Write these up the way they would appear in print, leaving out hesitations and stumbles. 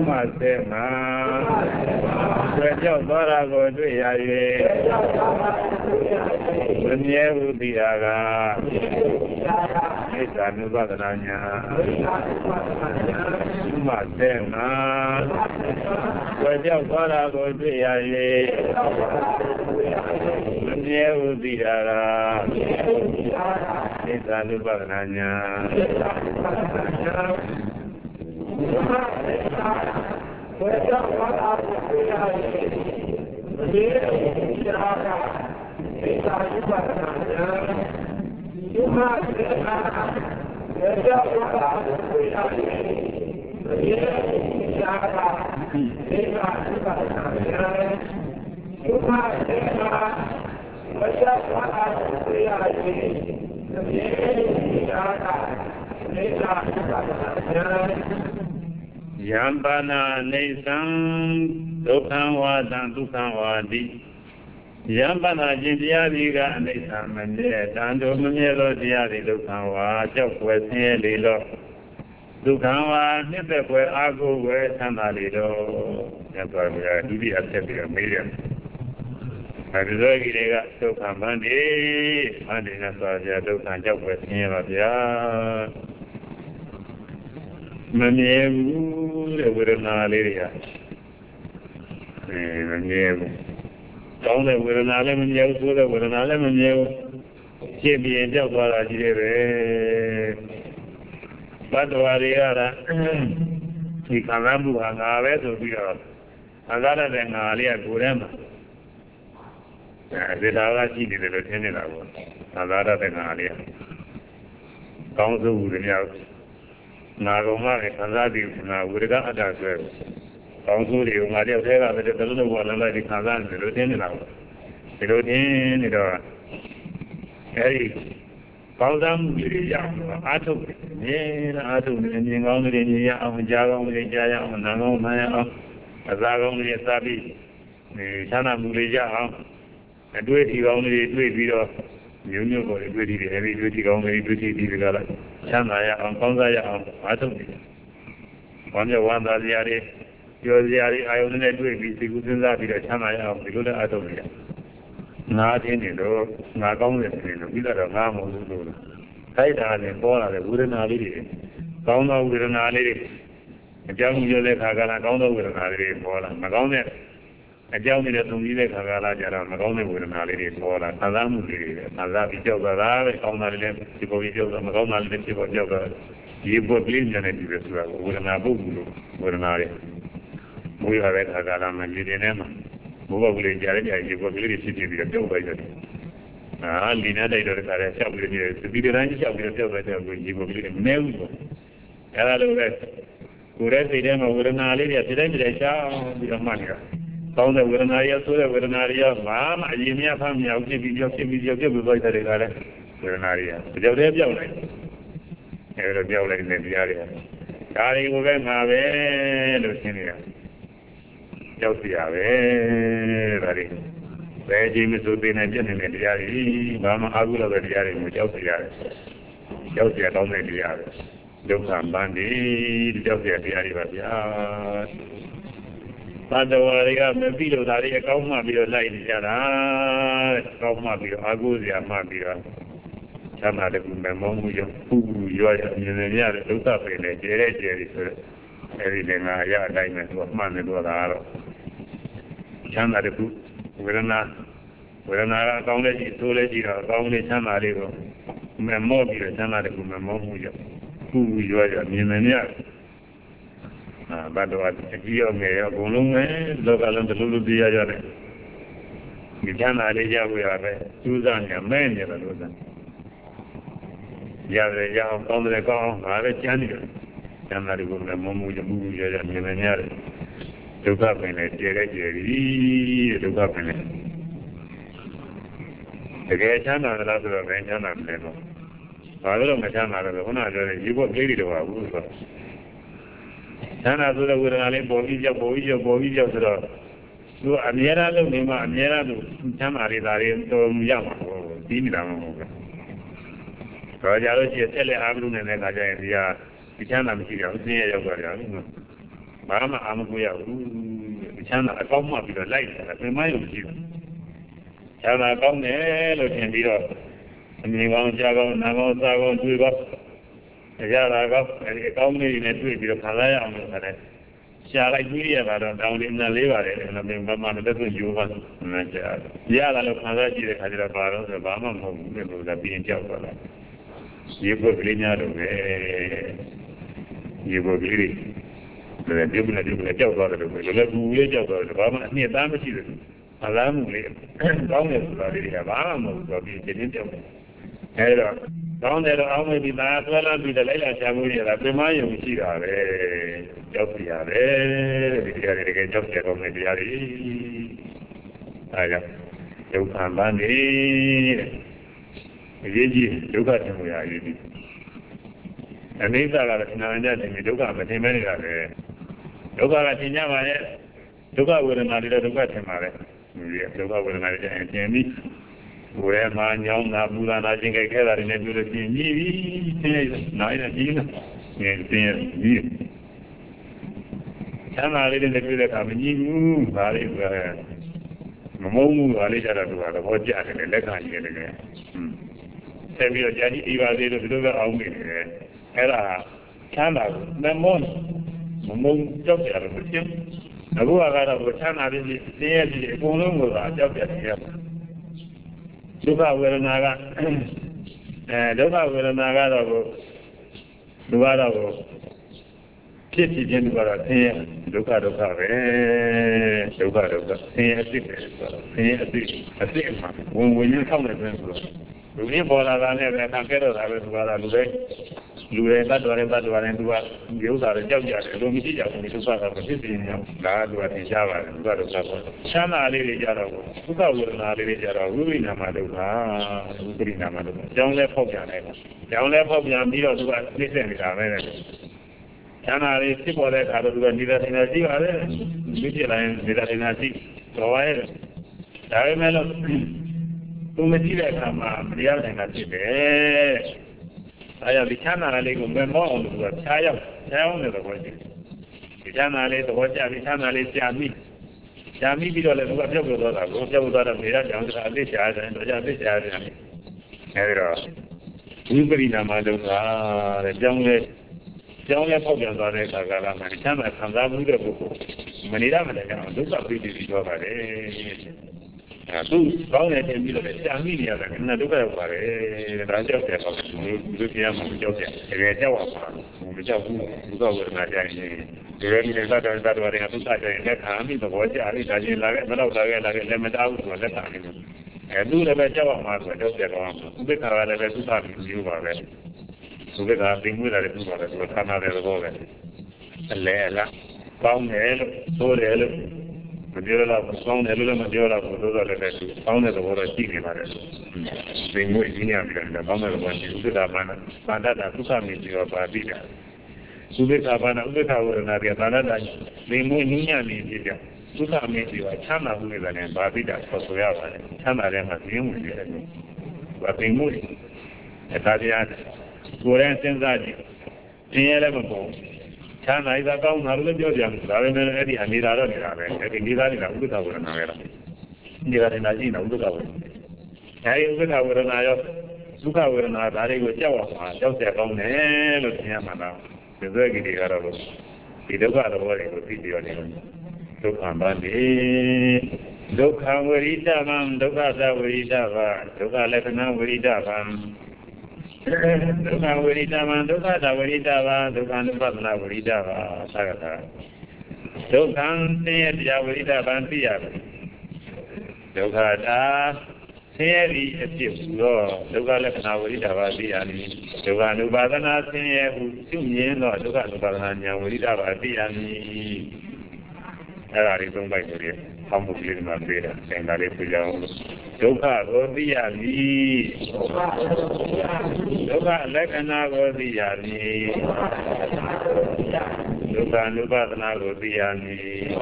Sema, Raja Barago, Dunyahu Diaga, Isanu Badananya, Sema, Raja Barago, Dunyahu Diaga, Isanu Badananya. Yambana Nesan Dukhanwadan Dukhanwadi Yambana Jindiaviga Nesan Mende Dando Munero Diari Dukhanwa Jokwe Lilo Dukhanwa Nipekwe Agu We Sanalido Yapavia Dubi Atepia Million Arizogirega Dukhanbandi Andina Saja Dukhan Jokwe Lavia Manievu, the Wiranalaria. Manievu. Don't the Wiranalaman Yell to the Wiranalaman Yell. Jimmy and Jabara Jere. But the Variara, he can ramble and Ave to be out. Another than Alia Gurema. The Dalachi did the lieutenant of another than Alia. Council would be out. Nagoma and Kazadi would have got that. Council, Maria Vera, the little one like the Kazan, the lieutenant of the lieutenant. Harry found them. I took it. I took it. And you only in Java, Jaya, Nano, Maya, Azago, Sabi, Sana Mulija, and do it. He only do it. You knew what it would be heavy duty, only duty, Chanaya, Konzaya, I told you. On your one that you're the I only do it, we good in that, Chanaya, the good I told you. Not in it, not only in the Ramo. Taita and Bola, the wooden alley. Kono with an alley. A young Yole Hagana, Kono with an alley, Bola, Magone. A young Yole Hagala, Magone with an alley, Bola, Azam, Azabi Joga, Kona, people, Magona, people, Joga. You put Blind and with an abu, with an alley. We have a Hagala and Lidinema. Probably Jared, you were really city with a joke by that. Lina, they don't have a shop with you. The video range shop with a joke by them, you will be never. Hello, could I say them over an area today? They shall be a mania. Found that with an area, so that with an area, Mam, I give me a family, I'll give you your voice at the with an area. But you're there, you're like in the area. Carrying over my way, Lucinia. Very. Where James would be in a gentleman in the area, Mama Agula of the area, Chelsea. Chelsea at all the area. Look, Bandi, Chelsea at the area. But the warrior, the video that I come up with a light, come up with Agusia, Mabia. Some other women, who you are in the area, look up in a jerry. Everything I have diamonds was money to the Chana the book, with an accountant, so let you only Chana Rigo, Memobile, Chana the Memoria, who you are a millionaire. But what a deal may have gone, local and the Lulu Dia. You cannot leave we have Susan, your man, never Susan. Yahweh, Yahweh, come to the call, I have a channel. Somebody will have Momu, the movie, and Millionaire. Took up in it, Jerry, took up in it. The gay channel, the last of the channel, never. I don't know, Channel, you got lady to our roof. Channel with an alley, Bovija, so Amiera, Lima, Amiera, Channel, Yama, Dimidam. So I just tell Abdul and Naja, the channel, Mama Amaguya, China, a come up with a light, a mile of you. China come there, looking below. And you want Jago, Nago, Zago, Dugo, Yarago, and a company in a tree with a Palaya. Shall I be down in the liver and a member of you want? Yala Palaji, the Hyderabad, the Bama, who have been Java. You go green out of you go green. The Dubna Java, the Java, the Bama, near Damachi. Alarm, Bama, will be the down there, how maybe that well be the Lela Shamuya, that remind you, see, Jopia, Jopia, maybe I got you can band you got him. And these are now and then you look up at him anyway. Look at him, look out with another look at him. Look out with another and Jamie. Where man young Nabula, I think I get that in every night and evening. Can I live in the village of you? Momu, I live at the watch and let her get again. Send me a Jenny, Eva, little bit of me. Ella, Chana, Memon, Momu, job there with him. The Gua of Chana is near the Bonum, job there. Duka Naga, Duka Naga, Duado, Kitty Jennifer, Duka, when you come to we bought a never can get it. I was about Lure, but whatever, and do use our job, don't be to pass up a city, God, what is Java, and God of Shana, Lady Jaro, Duka, Lady Jaro, Ruin Amadu, Ruin Amadu, John left Hogan, John left Hogan, Dio, listen, Shana is people that are doing neither energy or vigilance without energy. So I remember. Tu me dice que María de Nacibe. Allá Vichana le con buen modo, Chaya, de los coches. Vichana le tocó ya, Vichana le decía a mí. Ya a mí, pero le tocó a yo, pero mira, ya no se decía, ya decía. Pero, un perina más de una, ya un le pongo a la cara, Vichana, andaba muy de poco. Manera me la llaman, tú sabes que yo haré. Tu con le tempi lo che a mi ya che non dove fare la gente che fa tu chiamo che che già va ma già tu dopo una già ni deve mi da guardare tu sai che a mi dopo già lì da lì la le metà uso le fa e tu le già va ma quello che va tu che cavare le tu sai più va bene tu che da pinguina le tu va le canale le dove la paunello sole Madura found a little Madura for those found the water chicken. Being more senior than the Bama one, you could have Mandata to come into your Babida. Subekavana, Ubeka, being more Nian in India. To come into your Chana who is an Babida for Soyava, Chana them as you with you. But being more at Tadiana, Goran Senzaji, in 11. China is a town, I will judge them. I will ready and need other Uta Nagara. Near in Azina, Uta. I will have an eye of Luka will not I with Java, just their own name of Yamana. The Zergi Arabo. He does not worry with video. Look on Bandi. Look how we Davan, Doka Dava, Doka Letana, we Davan. Duka Wuritaman, Duka Davaritavan, Dukan Patna Wuritava, Sagata. Dukan Tia Wuritavan Pia. Duka Da, Seri, a tip, Duka Lepna Wuritava Piani. Duka Nubadana, who soon or Duka Nubadana Wuritava Piani. Era is on by Korea. How much is my beer? And I live with you. Duka Godiani. Duka Lekana Godiani. Duka Nubadana Godiani.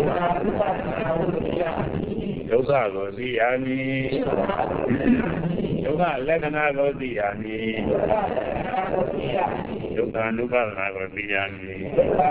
Duka Godiani. Duka Lekana Godiani. ဒုက္ခအနုပါဒနာကိုသိရမည်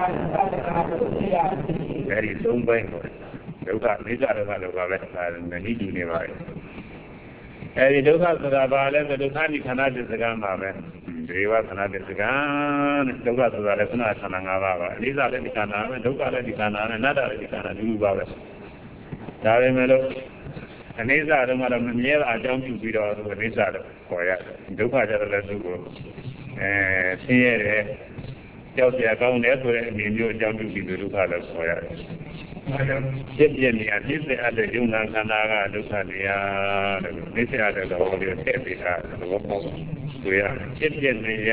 အဲဒီသုံးပိုင်းကိုဒုက္ခအနိစ္စဒုက္ခလို့ပါပဲဒါနည်းတူနေပါရဲ့အဲဒီဒုက္ခဆိုတာဘာလဲဆိုဒုက္ခနိခန္ဓာပစ္စကံပါပဲဒေဝခန္ဓာပစ္စကံဒုက္ခဆိုတာလည်းခန္ဓာခန္ဓာ၅ပါးပါအနိစ္စလည်းဒီခန္ဓာပဲဒုက္ခလည်းဒီခန္ဓာနဲ့အနတ္တလည်းဒီခန္ဓာဒီလိုပါပဲဒါပေမဲ့လို့အနိစ္စတော့မှတော့မမြဲတာအကြောင်းပြုပြီးတော့အနိစ္စတော့ခေါ်ရတယ်ဒုက္ခကြတော့လည်းသူ့ကိုဆင်းရဲတယ်ကြောက်စရာကောင်းတယ်ဆိုတဲ့အမြင်မျိုးအကြောင်းပြုပြီးဒုက္ခလည်းခေါ်ရတယ်ဖြစ်ပြနေအဖြစ်တဲ့အပ်တဲ့ယုံနာခန္ဓာကဒုက္ခတရားတဲ့နိစ္စရတဲ့သဘောလေးထည့်ပေးတာသဘောပေါက်ဆိုရဖြစ်ပြနေရ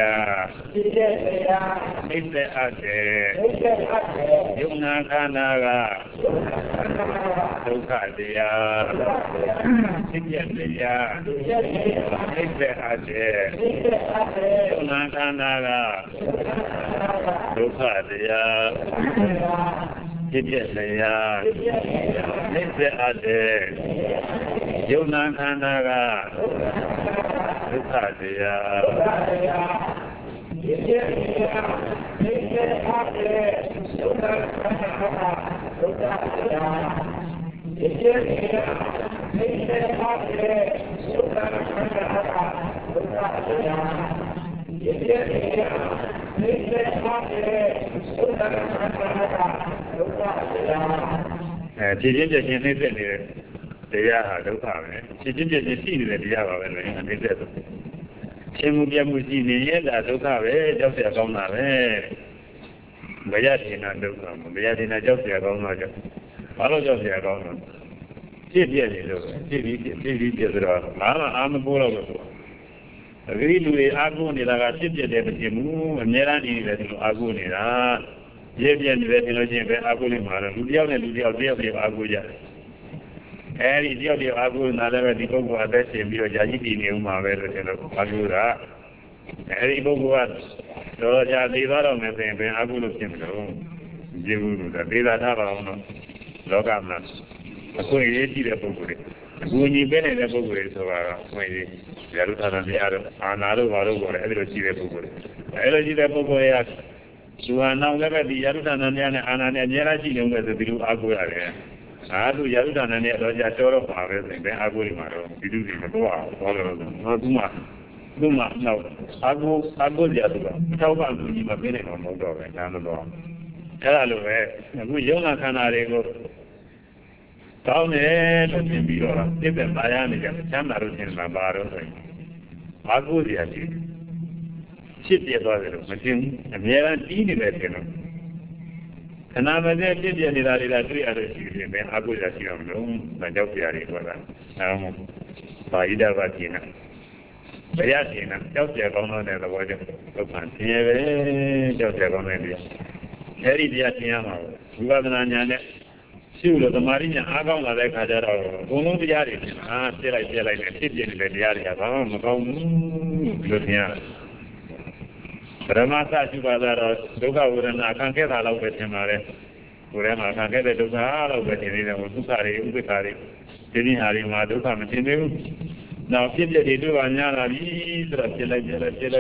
နိစ္စအပ်တဲ့ယုံနာခန္ဓာကဒုက္ခတရားဖြစ်ပြနေရနိစ္စအပ်တဲ့ယုံနာခန္ဓာကဒုက္ခတရားဖြစ်ပြလျာနိစ္စအပ်တဲ့ယုံနာခန္ဓာကဒုက္ခတရားဖြစ်ပြလျာနိစ္စအပ်တဲ့ယုံနာခန္ဓာကဒုက္ခတရားဖြစ်ပြလျာနိစ္စအပ်တဲ့ယုံနာခန္ဓာကဒုက္ခတရားဖြစ်ပြလျာနိစ္စအပ်တဲ့ယုံနာခန္ဓာကဒုက္ခတရားဖြစ်ချင်းပြချင်းနှိမ့်သက်နေတဲ့တရားဟာဒုက္ခပဲဖြစ်ချင်းပြချင်းရှိနေတဲ့တရားပါပဲလေနှိမ့်သက်ဆိုချင်းမှုပြမှုရှိနေရင်ဒါဒုက္ခပဲကြောက်เสียကောင်းတာပဲမရတင်တာဒုက္ခမရတင်တာကြောက်เสียကောင်းတာကြောင့်ဘာလို့ကြောက်เสียကောင်းလဲဖြစ်ပြနေလို့ဖြစ်ပြီးပြဆိုတော့ဘာမှအာမပိုးတော့လို့အဲဒီလူတွေအာကိုနေတာကဖြစ်ပြတယ်မဖြစ်ဘူးအများအားနေတယ်ဒီလိုအာကိုနေတာရပြည့်နေတယ်ပြောလို့ချင်းပဲအာကိုလိမှာတော့လူတယောက်နဲ့လူတယောက်အာကိုကြတယ်အဲဒီတယောက်အာကိုနာလည်းပဲဒီပုဂ္ဂိုလ်အသက်ရှင်ပြီးတော့ယာကြီးတည်နေဦးမှာပဲလို့ထင်လို့အာကိုကအဲဒီပုဂ္ဂိုလ်ကတော့ကြာသေးတော့မယ်ဆိုရင်ဘယ်အာကိုလို့ဖြစ်မလို့ကျေဘူးလို့သေသာထားပါအောင်တော့လောကမှာအခုရေးကြည့်တဲ့ပုဂ္ဂိုလ်တွေအခုညီပေးနေတဲ့ပုဂ္ဂိုလ်တွေဆိုတာကဝင်ကြီးရာလူသာသနာတို့အာနာတို့ဘာလို့ခေါ်လဲအဲဒီလိုရှိတဲ့ပုဂ္ဂိုလ်တွေအဲဒီလိုရှိတဲ့ပုဂ္ဂိုလ်တွေကသူဟာနောက်လည်းပဲဒီရာဇုဌာနများနဲ့အာနာနဲ့အများကြီးရှိနေတယ်ဆိုဒီလိုအားကိုးရတယ်။အာသူရာဇုဌာနနဲ့တော့ကြာတော်တော့ပါပဲဆိုရင်အားကိုးနေမှာတော့ဒီလူတွေမတော့အောင်ဘောလို့တော့သူမှနောက်အားကိုးကြသူကထောက်ပံ့သူကြီးမပေးနိုင်တော့မဟုတ်တော့ပဲဒါမှတော့အဲ့ဒါလိုပဲအခုယုံနာခန္ဓာတွေကိုကောင်းတယ်လို့ပြင်ပြီးတော့ပြည့်ပြပါရနေကြချမ်းသာလို့ရှင်မှာပါတော့ဆိုရင်အားကိုးကြရတယ်ဖြစ်ပြသွားတယ်လို့မသိဘူးအများအားတီးနေတယ်ကျွန်တော်ခဏမစဲဖြစ်ပြနေတာတွေတွေ့ရလို့ရှိရင်ပဲအကုသိုလ်ရှိအောင်လို့ဒါကြောက်ပြရတယ်ဆိုတာအဲဒါမှဘာဣဒဘာကိနာဘယ်ရကိနာကြောက်ပြကောင်းတဲ့သဘောကြောင့်ဒုက္ခဆင်းရဲပဲကြောက်ပြကောင်းတဲ့တရားအဲဒီတရားသင်ရမှာဝိပဿနာဉာဏ်နဲ့ရှုလို့သမာဓိဉာဏ်အားကောင်းလာတဲ့ခါကျတော့ဘုံလုံးတရားတွေပြလိုက်နဲ့ဖြစ်ပြနေတဲ့တရားတွေကဘာမှမကောင်းဘူးလို့သင်ရတယ်ပရမသရှိပါတော့ဒုက္ခဝေဒနာခံခဲ့တာတော့ပဲသင်ပါတယ်ကိုယ်ထဲမှာခံခဲ့တဲ့ဒုက္ခတော့ပဲသင်နေတယ်ဒုက္ခတွေဥပ္ပခါတွေဒီနည်းဟာတွေမှာဒုက္ခမသင်သေးဘူးနောက်ဖြစ်ပြတွေတွေ့ပါများလာပြီဆိုတော့ဖြစ်လိုက်နေဆိုတော့ဒီ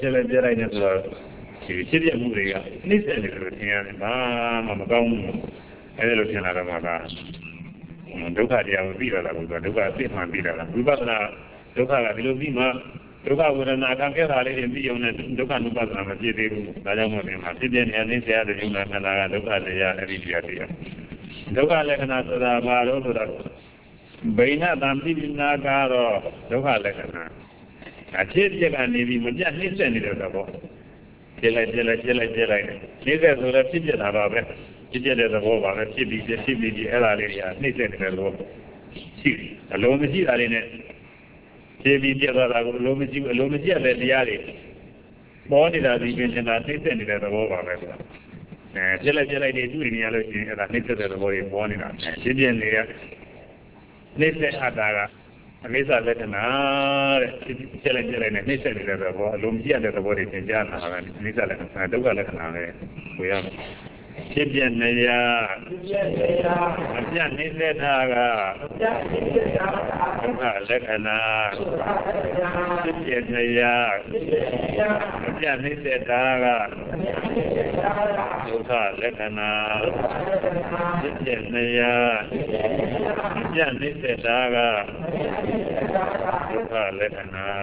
ဖြစ်ပြမှုတွေကနှိမ့်ဆက်နေတယ်လို့သင်ရတယ်ဘာမှမကောင်းဘူးအဲဒီလိုသင်လာတော့မှကဒုက္ခတရားကိုသိရတာကိုဒုက္ခအသိမှန်သိတာလားဝိပဿနာဒုက္ခကဒီလိုပြီးမှဒုက္ခဝေဒနာခံခဲ့တာလေးတွေပြီးအောင်နဲ့ဒုက္ခနုပါဒနာမဖြစ်သေးဘူးဒါကြောင့်မို့ဒီမှာဖြစ်ပြနေနေဆရာတဲ့ယုံနာခန္ဓာကဒုက္ခတရားအဲ့ဒီတရားတွေဒုက္ခလက္ခဏာဆိုတာဘာလို့ဆိုတော့ဘိနတံပိပိနာကတော့ဒုက္ခလက္ခဏာအဖြစ်ပြကနေပြီးမပြတ်နှိမ့်ဆက်နေတဲ့သဘောပြလိုက်နှိမ့်ဆက်ဆိုတော့ဖြစ်ပြတာပါပဲဖြစ်ပြတဲ့သဘောပါပဲဖြစ်ပြီးအဲ့ဒါလေးတွေကနှိမ့်ဆက်နေတဲ့သဘောရှိအလုံးမရှိတာလေးနဲ့ခြေပြီးပြသွားတာကိုအလုံးမရှိဘူးအလုံးမရှိတဲ့တရားတွေပေါ်နေတာဒီပင်နေတာနှိမ့်ဆက်နေတဲ့သဘောပါပဲဆိုတာပြလိုက်နေတွေ့နေရလို့ရှိရင်အဲ့ဒါနှိမ့်ဆက်တဲ့သဘောတွေပေါ်နေတာရှင်းပြနေရနှိမ့်ဆက်အပ်တာကအနိစ္စလက္ခဏာတဲ့ပြလိုက်နဲ့နှိမ့်ဆက်နေတဲ့သဘောအလုံးမရှိတဲ့သဘောတွေသင်ကြားတာကအနိစ္စလက္ခဏာဒုက္ခလက္ခဏာပဲကိုရမယ်ဖြစ်ပြနေရအပြတ်နေတဲ့တာကဒုက္ခလက္ခဏာဖြစ်ပြနေရအပြတ်နေတဲ့တာကဒုက္ခလက္ခဏာဖြစ်ပြနေရအပြတ်နေတဲ့တာကဒုက္ခလက္ခဏာ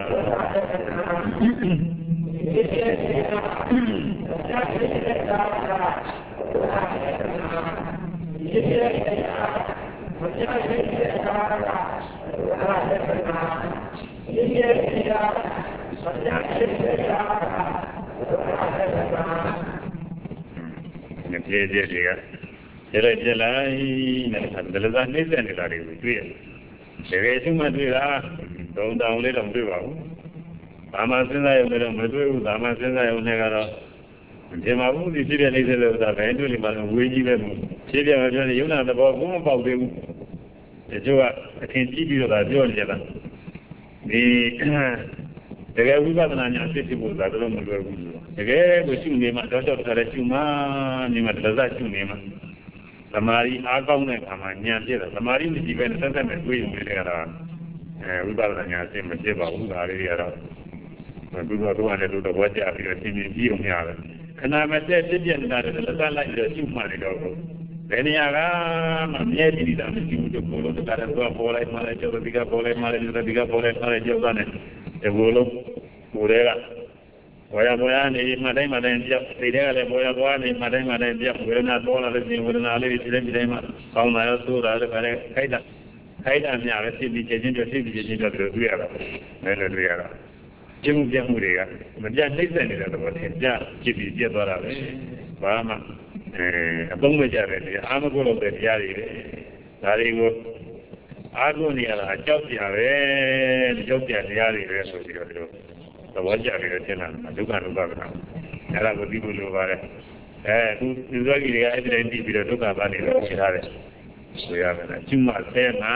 ပြေးပြေးတွေကကြည့်လိုက်နဲ့ဘယ်လိုသာနှိမ့်ဆက်နေတာတွေကိုတွေ့ရတယ်တကယ်ရှိမှတွေ့တာတုံတောင်လေးတော့မတွေ့ပါဘူးဘာမှစဉ်းစားရုံနဲ့တော့မတွေ့ဘူးဒါမှစဉ်းစားရုံနဲ့ကတော့ဒီမှာဘူးဒီဖြစ်ပြနေတဲ့ဥစ္စာဘယ်တွေ့လိမ့်မှာလဲဝေးကြီးပဲဖြစ်ပြမပြောနေရုံနာသဘောဘုံမပေါက်သေးဘူးဒီကျိုးကအထင်ကြီးပြီးတော့ဒါပြောနေကြတာဒီတကယ်ဝိပဿနာညာဖြစ်ဖို့သာတော့မလွယ်ဘူးတကယ်ကိုရှုနေမှတော့တခါလဲရှုမှနေမှတစားရှုနေမှသမာဓိအားကောင်းတဲ့အခါမှာဉာဏ်ဖြစ်တယ်သမာဓိမရှိဘဲနဲ့ဆက်ဆက်နဲ့တွေးရုံနဲ့ကတော့ဝိပဿနာညာအစ်မဖြစ်ပါဘူးဒါလေးတွေကတော့သူတို့ကလည်းတို့တော့ဝါကြပြီးတော့သင်ပြီးအောင်ရတယ်ခဏမစက်ပြည့်ပြည့်နေတာလည်းလက်လိုက်ပြီးတော့ရှုမှနေတော့ဘယ်နေရာကမှမြဲတည်တာမရှိဘူးတို့ဘလို့တခါတော့ပေါ်လိုက်မှလည်းကျော်ဒီကပေါ်လိုက်မှလည်းဒီကပေါ်လိုက်မှလည်းကျော်သားနဲ့ဒီဘလို့ကိုယ်တွေကဘောရနေမှတိုင်းမှတိုင်းပြောက်ဒီတွေကလည်းဘောရသွားနေမှတိုင်းမှတိုင်းပြောက်ဝေဒနာပေါ်လာလို့ရှိရင်ဝေဒနာလေးဒီတိုင်းမှကောင်းတာရောဆိုးတာလည်းခါတဲ့ခိုက်တာများပဲဖြစ်ပြီးချင်းချင်းဖြစ်ပြီးချင်းချင်းတွေ့ရတာလည်းတွေ့ရတာကျင်းမှုပြမှုတွေကမပြတ်နှိမ့်ဆက်နေတဲ့သဘောတည်းပြဖြစ်ပြီးပြတ်သွားတာပဲဘာမှအသုံးမကျတဲ့တရားအာမကုလို့တဲ့တရားတွေဒါတွေကိုအားကိုးနေရတာအကြောက်ပြပဲကြောက်ပြတရားတွေပဲဆိုပြီးတော့ဒီလိုသဘောကျပြီးတော့ရှင်းလာတာဒုက္ခကနာအဲ့ဒါကိုသိဖို့လိုပါတယ်သူသောကြီးတွေကအဲ့ဒီတိုင်းသိပြီးတော့ဒုက္ခပါနေလို့ရှင်းထားတယ်ဆိုရမယ်ကျွမဆဲမှာ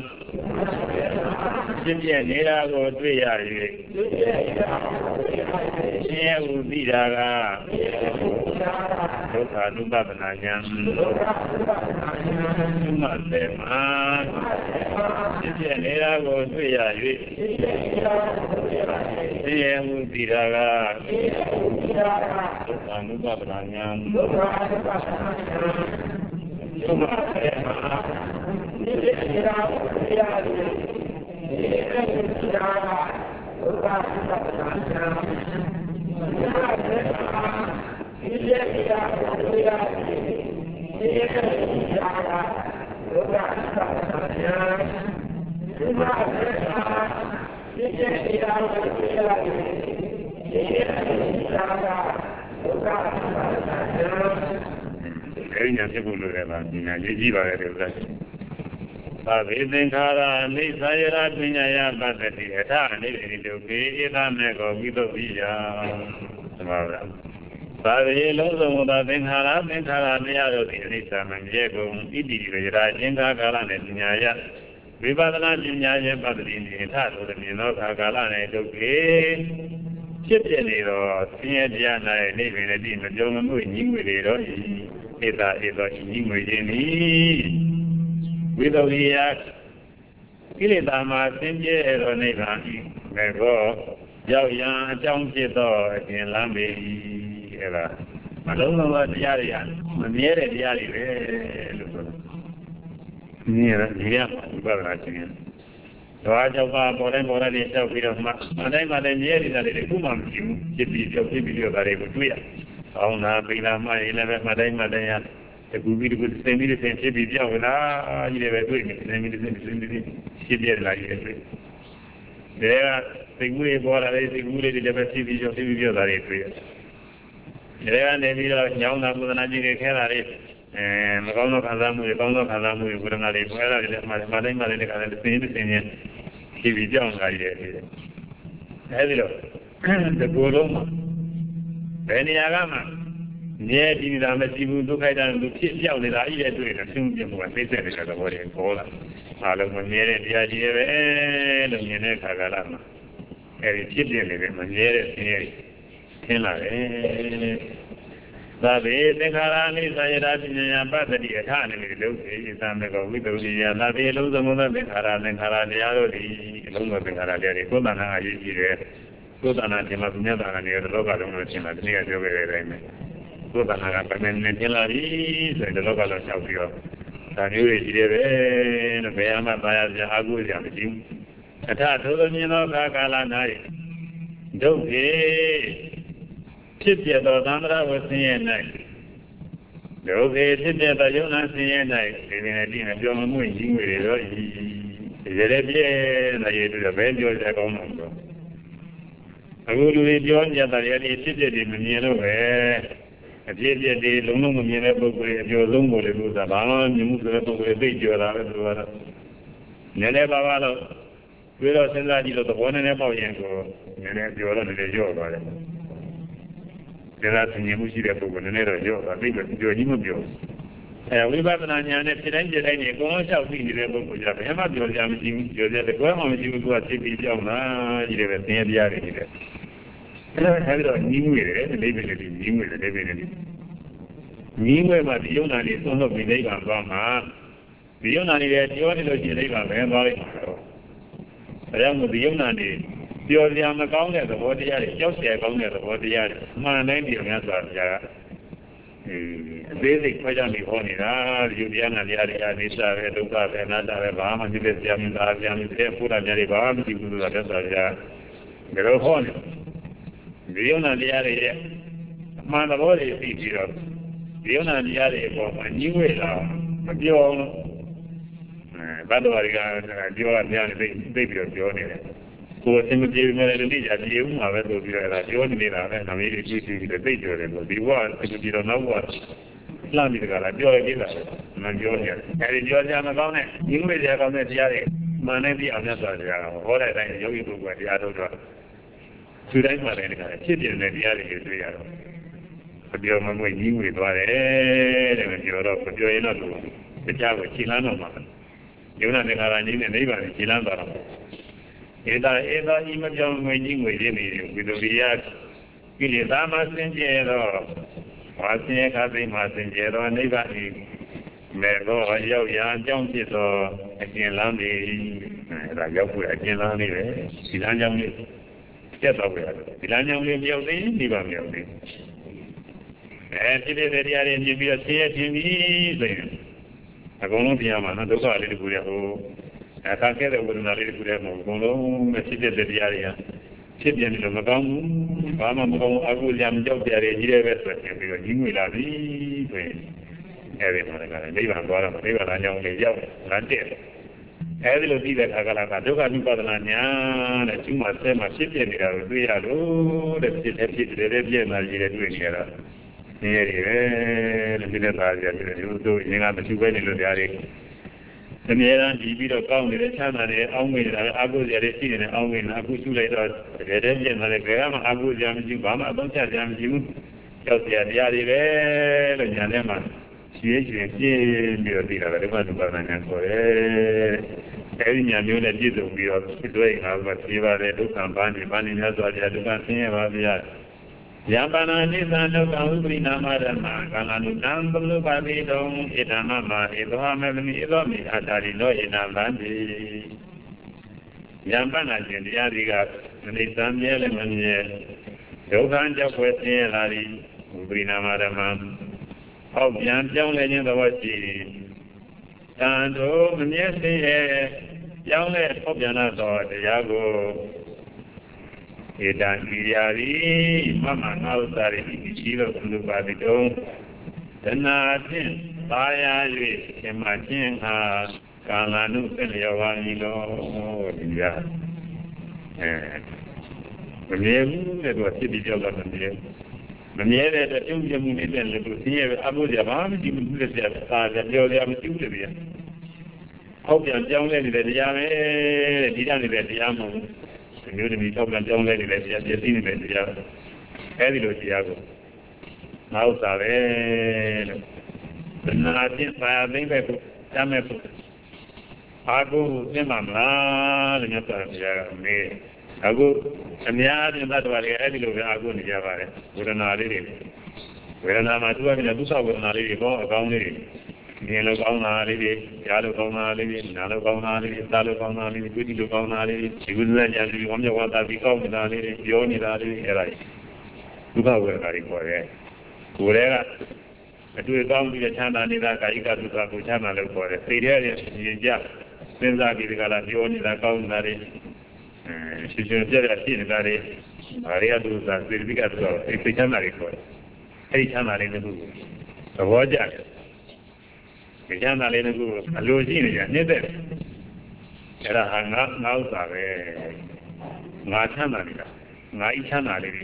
ရှင်းပြနေတာကိုတွေ့ရ၍ရှင်းဥသိတာကဒုက္ခဒုက္ခပနာညာကျွမဆဲမှာရှင်းပြနေတာကိုတွေ့ရ၍ရှင်းဥသိတာကဒုက္ခဒုက္ခပနာညာသုမဆေမနိတိရာဝိရာတိဧကတိရာဥပါဒနာနာသုမဆေမနိတိရာဝိရာတိဧကတိရာဥပါဒနာနာသုမဆေမနိတိရာဝိရာတိဧကတိရာဥပါဒနာနာအဲ့ဒီညာဖြစ်ဖို့လိုတယ်လားဒီညာရေးကြည့်ပါရဲ့ဥစ္စာသာဝေသင်္ခါရအိသယရပညာယပတ္တိအထအိဒိဒုက္ခေဧသမေကောဝိသုဒ္ဓိယသမာဓိသာဝေလုံးစုံသောသင်္ခါရတရားတို့သည်အိသမမြဲကုန်ဣတိရရာအင်္ဂါကာလနှင့်ပညာယဝိပဿနာပညာရဲ့ပတ္တိနိအထသို့မြင်သောကာလ၌ဒုက္ခေဖြစ်ပြနေသောဆင်းရဲတရား၌နေပင်လည်းဒီမကြုံမှုညီငွေတွေတော့ဧသောညီငွေခြင်းသည်ဝိသုဒ္ဓိယကိလေသာမှာဆင်းရဲသောနိဗ္ဗာန်၏မေဘောရောက်ရန်အကြောင်းဖြစ်သောအရှင်လမ်းပေ၏အဲ့ဒါမလုံးစုံသောတရားတွေမမြဲတဲ့တရားတွေပဲလို့ဆိုတယ်။မြဲတယ်ဒီရဝိပဿနာရှင်။ဒါကြောင့်ပေါ်တိုင်းပေါ်တိုင်းတောက်ပြီးတော့မှအတိုင်းမှလည်းမြဲနေတာတွေခုမှမရှိဘူးဖြစ်ပြီးပြောက်ဖြစ်ပြီးတော့ဒါတွေကိုတွေ့ရ။အောင်းနာပိလာမှရင်လည်းမတိုင်းရတကူပြီးတကူစင်ပြီးစင်ဖြစ်ပြီးပြောက်လာကြီးလည်းပဲတွေ့နေစင်ပြီးစင်ဖြစ်ပြလာကြီးတွေ့။ဒါကစိတ်ကူးတွေပေါ်လာတဲ့စိတ်ကူးတွေလည်းပဲဖြစ်ပြီးပြောက်တာတွေတွေ့ရတယ်။ဒါကနေပြီးတော့ညောင်းတာကုသနာကြီးတွေခဲတာတွေမကောင်းသောခံစားမှုတွေကောင်းသောခံစားမှုတွေဝေဒနာတွေပေါ်လာတယ်မှတိုင်းမှလည်းတခါလည်းစင်ဖြစ်ပြီးပြောက်လာကြီးတယ်။အဲဒီလိုဒီကိုယ်လုံးဘယ်နေရာကမှမြဲတည်နေတာမရှိဘူးဒုက္ခိတလူဖြစ်ပြောက်နေတာအဲ့ဒီတွေ့တယ်သူ့ပြမှုကသိတဲ့တဲ့သဘောတွေပေါ်လာအားလုံးမမြဲတဲ့တရားကြီးပဲလို့မြင်တဲ့အခါကလာမှာအဲ့ဒီဖြစ်ပြနေတယ်မမြဲတဲ့ဆင်းရဲထင်လာတယ်သာဘေသင်္ခါရနိသယရာပညာပတ္တိအထာနိလုသေသံမေကောဝိတ္တုရိယသာဘေလုံးစုံသောသင်္ခါရတရားတို့သည်အလုံးစုံသင်္ခါရတရားတွေကိုယ်တဏ္ဍာအရေးကြီးတယ်ကိုယ်တဏ္ဍာဒီမှာသူများတဏ္ဍာနေရတဲ့လောကလုံးလို့ရှင်းတာဒီနေ့ကပြောခဲ့တဲ့အတိုင်းပဲကိုယ်တဏ္ဍာကပင်နေတင်လာပြီဆိုတဲ့လောကလုံးလျှောက်ပြီးတော့ဒါမျိုးတွေရှိတယ်ပဲလို့ဘယ်မှသာယာစရာအကုသိုလ်မရှိဘူးအထထိုသောမြင်သောကာလ၌ဒုက္ခေဖြစ်ပြသောသံဃာဝဆင်းရဲ၌ဒုက္ခေဖြစ်ပြသောယုံနာဆင်းရဲ၌ဒီနေ့ဒီနေ့ပြောမှုကြီးငွေတွေတော့ဒီရဲပြည့်နေရတဲ့ဘယ်ပြောရကောင်းမှာတော့အခုလူတွေပြောကြတာလည်းဒီဖြစ်ပြတွေမမြင်လို့ပဲအဖြစ်ပြတွေလုံးလုံးမမြင်တဲ့ပုဂ္ဂိုလ်တွေအပြောဆုံးကိုလည်းလို့သာဘာမှမြင်မှုဆိုတဲ့ပုဂ္ဂိုလ်တွေသိကြတာပဲသူကတော့နည်းနည်းပါးပါးတော့ပြီးတော့စဉ်းစားကြည့်လို့သဘောနည်းနည်းပေါက်ရင်ကိုနည်းနည်းပြောတော့နည်းနည်းရော့သွားတယ်ဒါကသင်မှုရှိတဲ့ပုဂ္ဂိုလ်နည်းနည်းတော့ရော့သွားပြီးတော့ပြောကြီးမပြောဝိပဿနာဉာဏ်နဲ့ဖြစ်တိုင်းဖြစ်တိုင်းနေအကုန်လုံးလျှောက်ပြီးနေတဲ့ပုဂ္ဂိုလ်ကြဘယ်မှပြောကြမရှိဘူးပြောကြတယ်ကွဲမှမရှိဘူးသူကသိပြီးကြောက်တာကြီးတယ်ပဲသင်ရပြရတယ်ကြီးတယ်အဲ့ဒါညီးငွေတယ်နေပဲနေညီးငွေတယ်နေပဲနေညီးငွေမှာဒီယုံနာလေးသုံးလို့ပြီးလိုက်ပါသွားမှာဒီယုံနာလေးလည်းပြောနေလို့ရှိရင်လိုက်ပါပဲသွားလိုက်ပါတော့ဒါကြောင့်ဒီယုံနာလေးပြောစရာမကောင်းတဲ့သဘောတရားတွေကြောက်စရာကောင်းတဲ့သဘောတရားတွေအမှန်တိုင်းဒီများစွာပြာအသေးစိတ်ခွဲခြားပြီးဟောနေတာဒီတရားနာတရားတွေအနေစားပဲဒုက္ခပဲအနတ္တပဲဘာမှမဖြစ်တဲ့ဆရာမင်းသားဆရာမင်းတဲ့ဘုရားများတွေဘာမှမကြည့်ဘူးလို့သက်သာကြဒါတော့ဟောနေဒီယုံနာတရားတွေရဲ့အမှန်သဘောတွေသိပြီးတော့ဒီယုံနာတရားတွေအပေါ်မှာညီးဝဲတာမပြောအောင်ဘတ်တော်ရီကပြောရများနေသိပြီးတော့ပြောနေတယ်ကိုယ်အင်မပြေမဲ့လည်းနေကြပြေဦးမှာပဲဆိုပြီးတော့အဲ့ဒါပြောနေတာပဲနမေးတွေကြည့်ပြီးတော့သိကြတယ်လို့ဒီဘဝအင်မပြေတော့နောက်ဘဝလှမ်းပြီးတကလားပြောရသေးတာမပြောနေတယ်အဲဒီပြောကြမကောင်းတဲ့ညီးဝဲကြကောင်းတဲ့တရားတွေမှန်နေပြီးအောင်မြတ်စွာဘုရားဟောတဲ့အတိုင်းယောဂီပုဂ္ဂိုလ်တရားထုတ်တော့သူတိုင်းမှလည်းဖြစ်ပြတဲ့တရားတွေတွေ့ရတော့အပြောမမွေညီးငွေသွားတယ်တဲ့မပြောတော့ပြောရင်တော့သူတရားကိုခြေလမ်းတော့မှာယုံနာသင်္ခါရကြီးနဲ့နိဗ္ဗာန်ကိုခြေလမ်းသွားတော့ဧတာဤမပြောင်းငွေညီးငွေရင်းနေဝိတ္တရိယကိလေသာမှစင်ကြယ်တော့ဘာစင်ရခသိမှစင်ကြယ်တော့နိဗ္ဗာန်ဤမေသောရောက်ရာအကြောင်းဖြစ်သောအကျဉ်းလမ်းတွေအဲဒါရောက်ဖို့အကျဉ်းလမ်းလေးပဲခြေလမ်းကြောင်းလေးတက်တော့ပဲဒီလမ်းကြောင်းလေးမြောက်သိနိဗ္ဗာန်မြောက်သိဖြစ်တဲ့တရားတွေမြင်ပြီးတော့ဆင်းရဲခြင်းပြီးဆိုရင်အကုန်လုံးပြန်မှာနော်ဒုက္ခလေးတခုတည်းဟိုအခါခဲ့တဲ့ဝေဒနာလေးတခုတည်းမဟုတ်အကုန်လုံးဖြစ်တဲ့တရားတွေကဖြစ်ပြနေလို့မကောင်းဘူးဘာမှမကောင်းဘူးအကုလျာမကြောက်ကြရကြီးတယ်ပဲဆိုရင်ပြီးတော့ကြီးငွေလာပြီဆိုရင်အဲဒီမှာလည်းနိဗ္ဗာန်သွားတော့နိဗ္ဗာန်လမ်းကြောင်းလေးရောက်လာတဲ့အဲဒီလိုသိတဲ့အခါကလည်းဒုက္ခနိပါဒနာညာတဲ့ဒီမှာဆဲမှာဖြစ်ပြနေတာကိုတွေ့ရလို့တဲ့ဖြစ်တဲ့ဖြစ်တယ်ပြည့်နေရတဲ့တွေ့နေရတာနေရတယ်ပဲလို့ဒီလက်သားကြတယ်ဒီလိုတို့ငါမရှိပဲနေလို့တရားတွေအများအားဒီပြီးတော့ကောင်းနေတဲ့ချမ်းသာတဲ့အောင်းမိနေတာအာဟုဇရာတွေရှိနေတဲ့အောင်းမိနေတာအခုရှုလိုက်တော့တကယ်တည်းပြင်လာတယ်ဘယ်မှအာဟုဇရာမရှိဘူးဘာမှအသုံးချစရာမရှိဘူးကြောက်စရာတရားတွေပဲလို့ညာထဲမှာရွှေရွှေပြင်းပြီးတော့သိတာပဲဒုက္ခဒုက္ခနာနဲ့ခေါ်တယ်အဲဒီညာမျိုးနဲ့ပြည့်စုံပြီးတော့ဖြစ်တွေ့ငါကပြေးပါတယ်ဒုက္ခဘာနေများစွာတရားဒုက္ခဆင်းရဲပါဗျာယံပါဏာနိသံဒုက္ခဝိပရိနာမဓမ္မကာလနုတံဘလုပါတိတုံဣဒံမမဧသောမေသမိဧသောမိအာတာရိနောဣနာဗန္တိယံပါဏာခြင်းတရားတွေကနိသံမြဲလည်းမမြဲဒုက္ခကြောင့်ွယ်ဆင်းရဲလာသည်ဝိပရိနာမဓမ္မဟောက်ပြန်ပြောင်းလဲခြင်းသဘောရှိတန်တို့မမြဲဆင်းရဲပြောင်းလဲဟောက်ပြန်သောတရားကိုဧတံဣရာရိမမနာဥသာရိရှိသောဘုလိုပါတိတုံတဏှာဖြင့်ပါရ၍ရှင်မခြင်းအားကာလနုသလျောဝါမီလောဒီကမမြဲဘူးတဲ့သူကဖြစ်ပြီးကြောက်တာမမြဲမမြဲတဲ့အတွက်ပြုံးပြမှုနေတဲ့လူတို့ဆင်းရဲအမှုကြဘာမှမရှိဘူးတဲ့ဆရာသာပြောရမရှိဘူးတဲ့ဗျာဟောက်ပြန်ပြောင်းလဲနေတဲ့တရားပဲတဲ့ဒီတန်းနေတဲ့တရားမဟုတ်ဘူးမျိုးသမီးထောက်ပြန်ပြောင်းလဲနေတဲ့တရားပြည့်စည်နေတဲ့တရားအဲဒီလိုတရားကိုနောက်သာပဲလို့ဘယ်နာချင်းပါသိမ့်ပဲကိုတမ်းမဲ့ကိုအာကိုသိမှမလားလို့မြတ်စွာဘုရားကမေးအခုအများအပြားသတ္တဝါတွေအဲဒီလိုပဲအာကိုနေကြပါတယ်ဝေဒနာလေးတွေဝေဒနာမှာသူကလည်းဒုက္ခဝေဒနာလေးတွေပေါ့အကောင်းလေးမြင်လို့ကောင်းတာလေးတွေကြားလို့ကောင်းတာလေးတွေနားလို့ကောင်းတာလေးတွေစားလို့ကောင်းတာလေးတွေတွေ့လို့ကောင်းတာလေးတွေဒီကုသလညာစီဝမ်းမြောက်ဝါသာပြီးကောင်းနေတာလေးတွေပြောနေတာလေးတွေအဲ့ဒါဒုက္ခဝေဒနာတွေခေါ်တယ်ကိုယ်တည်းကအတွေ့အကောင်းပြီးချမ်းသာနေတာကာယကဒုက္ခကိုချမ်းသာလို့ခေါ်တယ်စိတ်ထဲရင်ကြစဉ်းစားပြီးဒီကလာပြောနေတာကောင်းနေတာတွေရှင်ရှင်ပြပြဖြစ်နေတာတွေဘာတွေကဒုက္ခစေတသိက်ကဒုက္ခစိတ်ချမ်းသာတွေခေါ်တယ်အဲ့ဒီချမ်းသာလေးတစ်ခုသဘောကျတယ်ဒီချမ်းသာလေးတစ်ခုအလိုရှိနေကြနှိမ့်တဲ့အဲ့ဒါဟာငါဥစ္စာပဲငါချမ်းသာနေတာငါဤချမ်းသာလေးတွေ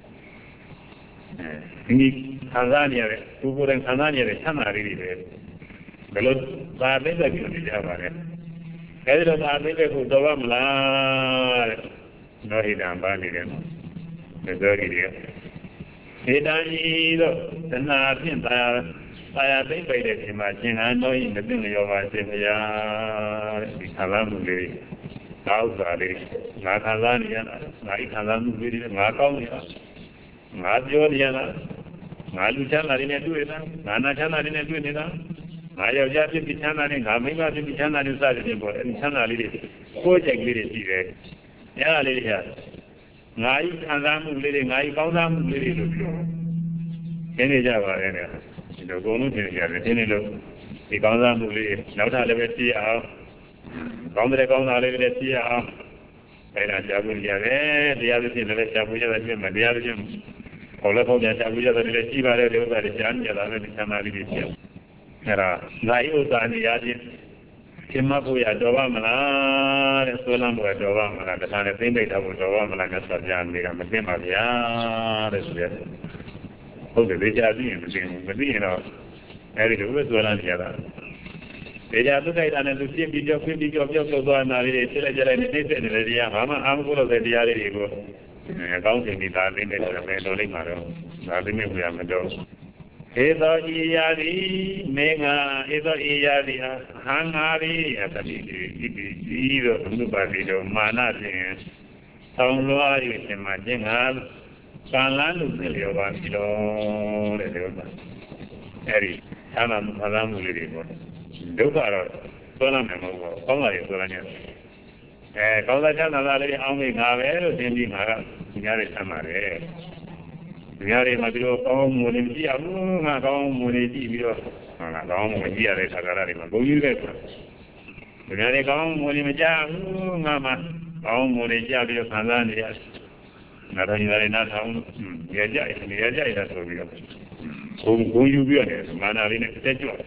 ဒီခံစားနေရတဲ့ကိုယ်ကိုယ်တိုင်ခံစားနေရတဲ့ချမ်းသာလေးတွေပဲဘယ်လိုသာသိတဲ့ကြည့်ကြပါလဲအဲဒီတော့သာသိတဲ့ကိုတော်ပါမလားတဲ့နောဟိတံပါနေတယ်ဒီလိုကြီးတွေဟေတံကြီးတော့သနာဖြင့်သာယာသိမ့်ပိတ်တဲ့ဒီမှာရှင်ဟန်တော်ဤမသိလျောပါစေဗျာတဲ့ဒီခံစားမှုလေးငါဥစ္စာလေးငါခံစားနေရတာငါဤခံစားမှုလေးတွေငါကောင်းနေတာငါပြောနေရတာငါလူချမ်းသာတွေနဲ့တွေ့နေတာငါနာချမ်းသာတွေနဲ့တွေ့နေတာငါယောက်ျားဖြစ်ပြီးချမ်းသာတယ်ငါမိန်းမဖြစ်ပြီးချမ်းသာတယ်စသဖြင့်ပေါ့အဲဒီချမ်းသာလေးတွေကိုယ်ကြိုက်လေးတွေရှိတယ်အဲ့ဒါလေးတွေကငါဤခံစားမှုလေးတွေငါဤကောင်းစားမှုလေးတွေလို့ပြောခင်းနေကြပါရဲ့ဒီလိုအကုန်လုံးထင်ကြတယ်ခင်းနေလို့ဒီကောင်းစားမှုလေးနောက်ထပ်လည်းပဲသိရအောင်ကောင်းတဲ့ကောင်းတာလေးတွေသိရအောင်အဲ့ဒါရှားဖို့ရတယ်တရားသဖြင့်လည်းရှားဖို့ရတယ်ပြင်မတရားသဖြင့်ဟောလည်းပေါ့ပြန်ရှားဖို့ရတယ်လည်းရှိပါတယ်ဒီဥစ္စာတွေရှားနေကြတာလည်းချမ်းသာလေးတွေရှိအောင်အဲ့ဒါငါဥစ္စာနေရာချင်းသင်မဖို့ရတော်ပါမလားတဲ့ဆိုလမ်းဖို့တော်ပါမလားတခါနဲ့သိမ့်ပိတ်တာဖို့တော်ပါမလားငါဆက်ပြနေကမသိပါဗျာတဲ့ဆိုရဟုတ်တယ်လေကြာသိရင်မသိဘူးမသိရင်တော့အဲ့ဒီလိုပဲဆိုလမ်းနေရတာဒေကြသုခိုက်တာနဲ့သူပြင်းပြီးကြောက်သွားတာလေးတွေဖြစ်လိုက်ကြလိုက်နေနေနေတယ်တရားဘာမှအာမကုလို့တဲ့တရားလေးတွေကိုအကောင်းစဉ်ဒီသာသိနေတယ်လည်းတော်လိုက်မှာတော့ဒါသိနေပြရမတော့ဧသောဤယာတိမေငါဧသောဤယာတိဟံငါရိအတတိဤသို့အနုပါတိတို့မာနဖြင့်ဆောင်လွှား၍ရှင်မခြင်းငါကာလလူသိလျောပါပြီတော့တဲ့ဒီဥစ္စာအဲ့ဒီသာနာမှုသာမှုလေးတွေပေါ့ဒုက္ခတော့သွမ်းလာမယ်မဟုတ်ဘူးကောင်းတာတွေသွမ်းလာနေတယ်ကောင်းတာချမ်းသာလေးအောင်းမိငါပဲလို့သင်ပြီးငါကညားရဆမ်းပါတယ်ညားရမှာပြီးတော့ကောင်းမှုတွေကြည့်အောင်ငါကောင်းမှုတွေကြည့်ပြီးတော့ဟုတ်လားကောင်းမှုကြည့်ရတဲ့ခါကလာတွေမှာဘုံကြီးတဲ့ညားရကောင်းမှုတွေမကြဘူးငါမှကောင်းမှုတွေကြပြီးတော့ခံစားနေရတယ်နာတော်ကြီးလည်းနားထောင်ရကြရဆိုပြီးတော့ဘုံယူပြီးရတယ်မာနာလေးနဲ့တက်ကြွ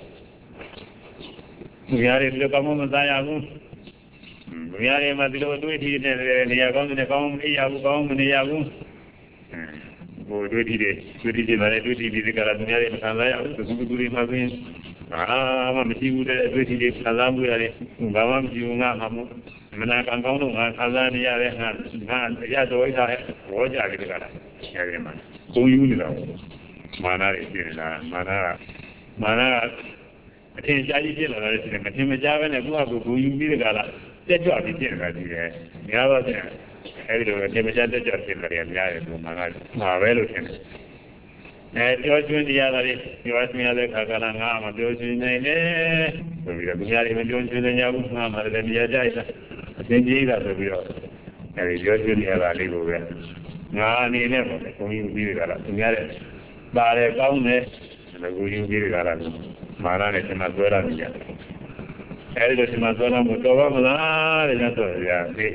ညားရလည်းကောင်းမှမစားရဘူးညားရမှာဒီလိုတွေးထီးနေတဲ့နေရာကောင်းတဲ့ကောင်းမနေရဘူးကောင်းမနေရဘူးဘိုးတွေးထီးတယ်တွေးထီးတယ်လည်းတွေးထီးပြီးကြတာညားရမခံစားရဘူးသူတွေမှပြင်မှမရှိဘူးတဲ့တွေးထီးခံစားမှုရတယ်ဘာမှမရှိဘူးငါမှမနာကံကောင်းတော့ငါခံစားနေရတဲ့ငါရတော်ရတဲ့ဘောကြပြီးကြတာညားရမှာဘုံယူနေတော့မာနတွေဖြစ်နေတာမာနကအထင်ရှားကြီးဖြစ်လာတယ်ဆိုရင်မထင်မရှားပဲနဲ့ကိုယ့်ဟာကိုယ်ဘုံယူပြီးကြတာတက်ကြွပြီးဖြစ်နေတာဒီလေများတော့ပြန်အဲဒီလိုထင်မရှားတက်ကြွဖြစ်လာတယ်များတယ်ဆိုမှငါပဲလို့ထင်တယ်ပြောကျွင်းတရားတွေပြောကျွင်းရတဲ့ခါကလာငါမှပြောကျွင်းနေတယ်ဆိုပြီးတော့သူများတွေမပြောကျွင်းနေကြဘူးငါမှလည်းမြင်ကြိုက်တာအသင်ကြီးတာဆိုပြီးတော့အဲဒီပြောကျွင်းရတာလေးကိုပဲငါအနေနဲ့ပေါ့ဘုံယူပြီးကြတာသူများတဲ့ပါတယ်ကောင်းတယ်ဘုံယူပြီးကြတာမာနနဲ့ကျွန်တော်ပြောရနေကြအဲဒီလိုဒီမှာသွားတော့တော်ပါမလားတဲ့ဆိုရသေး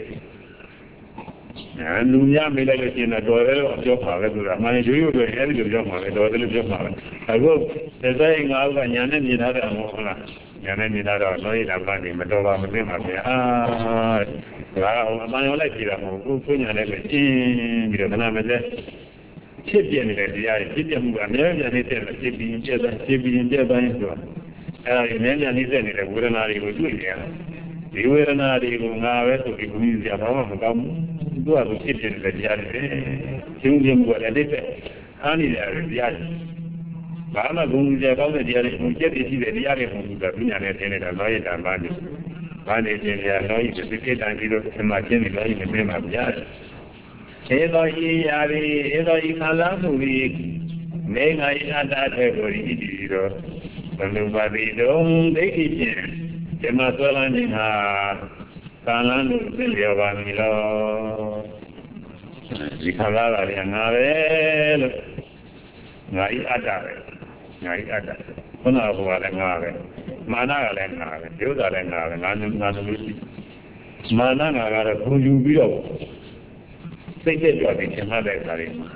လူများမေးလိုက်လို့ရှိရင်တော်တယ်လို့ပြောပါပဲဆိုတာအမှန်ရိုးရိုးတွေအဲဒီလိုပြောပါပဲတော်တယ်လို့ပြောပါပဲအခုဒီဆိုင်ငါကညာနဲ့မြင်ထားတယ်မဟုတ်လားညာနဲ့မြင်ထားတော့တော့ရတာကနေမတော်ပါမသိပါဗျာဒါကအမှန်ရောလိုက်ကြည့်တာမဟုတ်ဘူးကိုညာနဲ့ပဲအင်းပြီးတော့ခဏမစဲဖြစ်ပြနေတဲ့တရားတွေဖြစ်ပြမှုကအများကြီးနေတဲ့ဖြစ်ပြီးပြည့်တိုင်းဖြစ်ပြီးပြည့်တိုင်းဆိုတော့အဲ့ဒါကြီးနည်းနည်းနှိမ့်ဆက်နေတဲ့ဝေဒနာတွေကိုတွေ့နေရတယ်ဒီဝေဒနာတွေကိုငါပဲဆိုပြီးဘုရားဆရာဘာမှမကောင်းဘူးသူကဖြစ်ဖြစ်နေတဲ့တရားတွေချင်းချင်းကလည်းတိတ်အားနေတယ်တရားတွေဘာမှဘုရားကောင်းတဲ့တရားတွေဘုရားတည်ရှိတဲ့တရားတွေဘုရားပြညာနဲ့ထင်နေတာလောရတာပါနေဘာနေခြင်းများလောရည်ဒီကိတ္တန်ပြီးတော့သမာချင်းတွေလောရည်နဲ့ပြင်ပါဗျာဧသောဤရာရီဧသောဤခံစားမှုဤ May I add that every Nobody don't take it. The Masalan Kalan Silvio Vicala Yanare Nai Ada Una Nare Mana Lenare, Yoda Lenare, Nanamusi Mana who you will. Say it, but it's another Karima.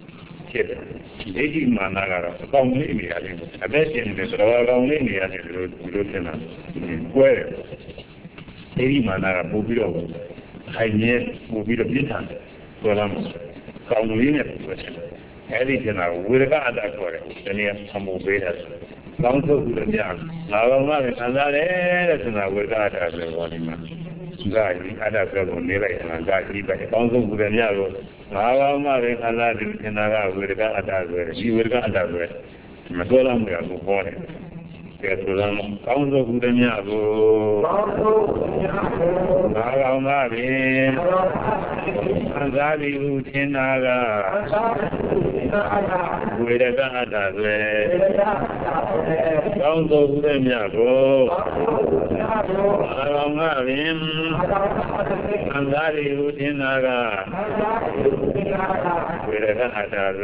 Eji managara, only a betting the only lieutenant. Where Eji Manara Bubilo, I need Bubilo Bitan, Solam, Kaulina, Editina, with a bad accord, the near some obeyers. Council to the young, Lava and that with that as a one. Guy, ada kalau nilai dengan guy by council budaya lo, awal marin ada di negara mereka ada ber, masalah mereka bukan, kebetulan council budaya lo, awal marin ada di negara mereka ada ber, council budaya lo. Alangarim Andari Udinaga Wherever ada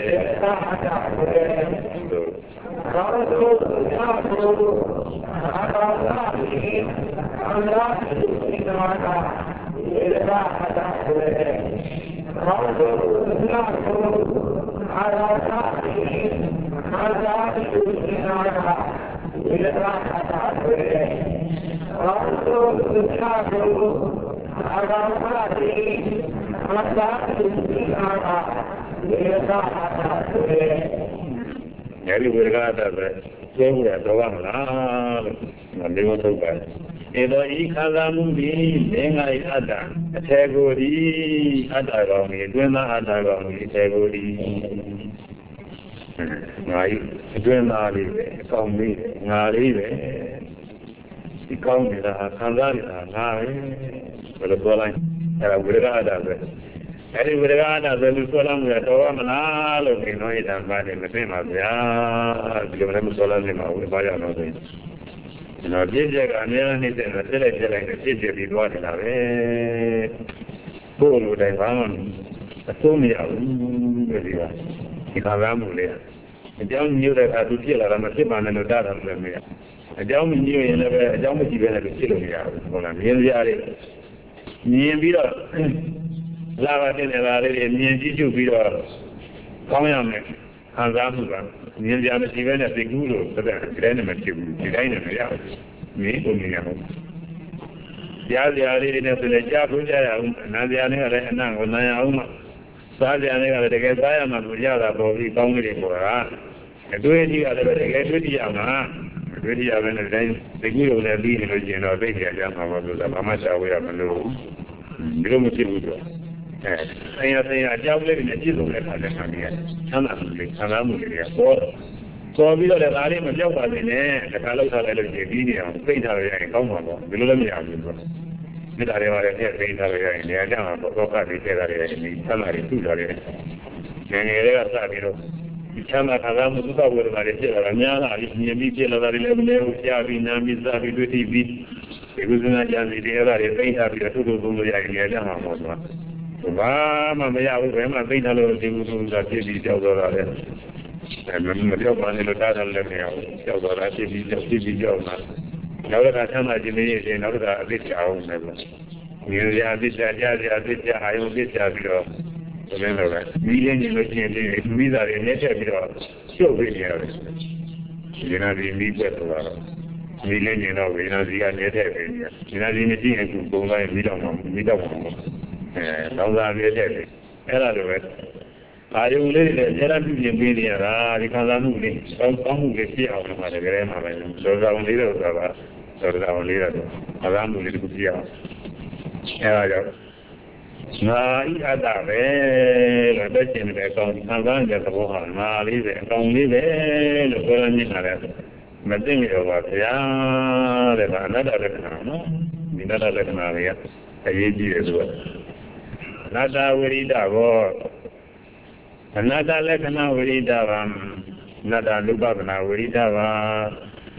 Jadi berkata saya doang lah, nanti mau coba. Itu ikhlas di dengai ada, kategori ada orang itu ada orang kategori. Ngai itu nari, kaum ni nari le, si kaum ni dah kandari dah nari, berdoa lah, berkata ada. Jadi berkata sebelum solam ya doa mana lo ni noi dan bade mesti macam bila mana solam ni mau bayar nanti. Nah dia jaga ni jalan dia di luar ni lah. Bolu dah bangun, asumsi jadi lah. Kita ramu le. Jangan ni dah tu dia lah mesti mana lo dah dalam ni. Jangan ni ni jangan mesti bela tu dia lah. Solam ni dia ni bila Lava in the valley, near Jitu Piro, Comiam, Hanzamuga, near the other event at the Guru, the Granimate, the Dynamic, me, the other in the Japuja, Nadia, and Nauma, Sadia, the Gazayama, Mujada, probably Congress for her. A duty other than the Gazayama, really have the Guru will have been in a baby, a Mamasa, we have a little. Saya jauh lebih najis oleh pada kami. Sama mungkin. So bila dah hari macam apa ni? Kalau saya lagi begini, perintah yang kau mahu, bila lagi aku. Ni dari mana ni perintah yang ni? Jangan berdoa di dari ini. Sama itu dari. Yang ini rasa biru. Sama kalau musuh tahu dari mana nyala, ini mungkin dari level siapa ni mesti dari TV. Ibu sana jangan di era perintah biru tu dulu yang ni jangan mahu. Mama ya memang bina lo di ujung dari di jauh dari. Memang dia mana lo dah dalam ni jauh dari di jauh mana. Kalau dah sama jenis ni, kalau dah ada jauh memang. Ni dia ayo dia bila. Memang milian ni ni mizar ni bila. Siapa dia? Jangan di buat lah. Milian ni nak dia ni dia. Jangan di ni aku bukan bila. Now we are there. I only there are people in India, the Kazanu, some get here out of my grandmother, so down little, so down little, around the little here. Now, I had a very betting back on Kazan, the Bohan, Mali, and only there, the Bolan, but then you were another Maria, a year as well. Nada worried about Another lekana Viridava, another Lubavana Viridava,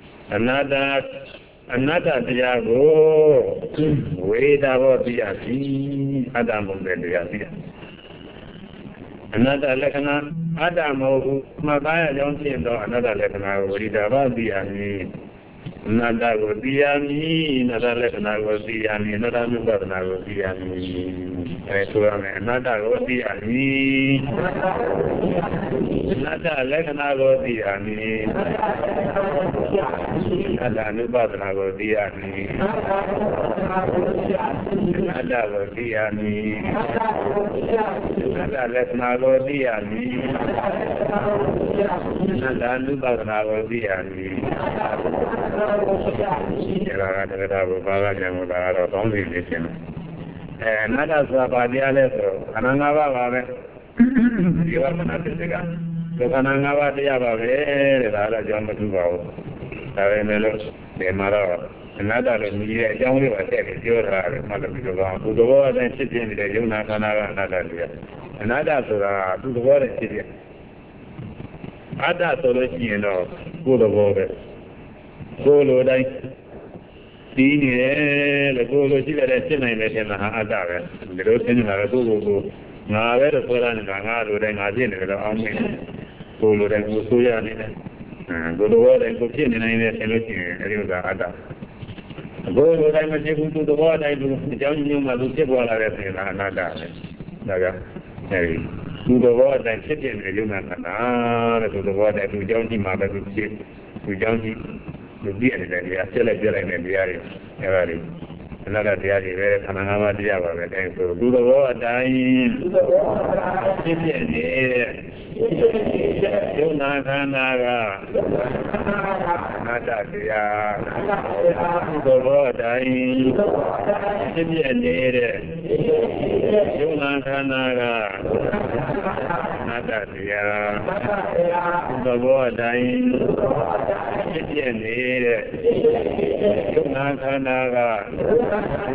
another Diago, Viridava Diasi, Adam of the Diasia. Another lekana, Adam of Mabaya Johnson, another lekana Viridava Diani. Nada will be a me, another lekana will be a me, another Lubavana will be a me. Another will be a me. Another lekana will be a me. Another Lubavana will be a me. Another will be a me. Another lekana will be a me. Another Lubavana will be a me. Another Sabadia, Anangava, you are not the cigar. The Kanangava, the Yava, John Matuva, Savenelo, the Mara, another young river, your mother, to the world and city in the Yunakana, another to the world and city. Other solution, good of water. Golo dai tini le golo ci vede cena invece na adave le rottene la golo na avere fuori na lo dai na tiene lo amme golo dai golo ya ni golo dai ko tiene na invece lo tiene arriva ada golo dai ma c'è tutto dopo dai già ogni ma lo c'è buona rete na dave daga tutto dopo dai c'è tiene le una na tutto dopo dai tu già ogni ma da tu già ogni the beer in the Acela in the area. Another diary, very Kanama Diava, and so do the war dying. Yunakanaga, Natalia, the war dying. Yunakanaga, Natalia, the war dying. Yunakanaga.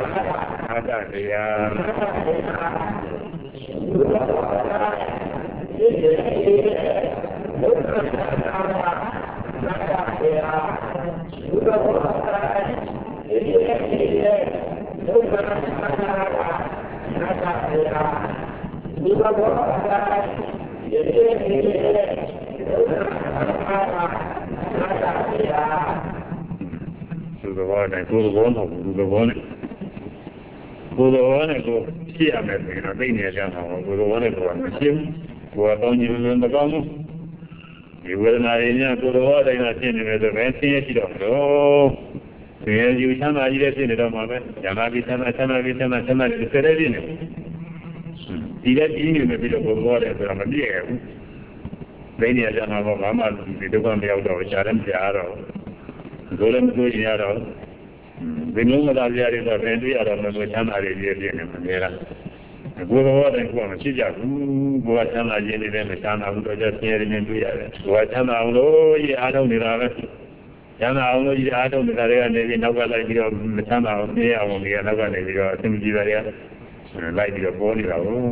Go see a man in a big go one to him, go upon you in the gum. You will not in to the water in a tin with the fancy, you don't know. You shall not eat it in a moment. Yamabitana, the Seredin. He let in a bit of water from a beer. Many a Jama of Mama, the Dugan the outdoor, Sharam Piaro, Golem Yaro. The name of the area is a very other than the Chana area. Go over and go on Chija, go at Chana Jenny, then the Chana, who just hearing into Yara. Go at Chana, oh, I don't need Chana, only I don't need area, maybe Naga like your Chana, only another navy or Timothy area, like your body.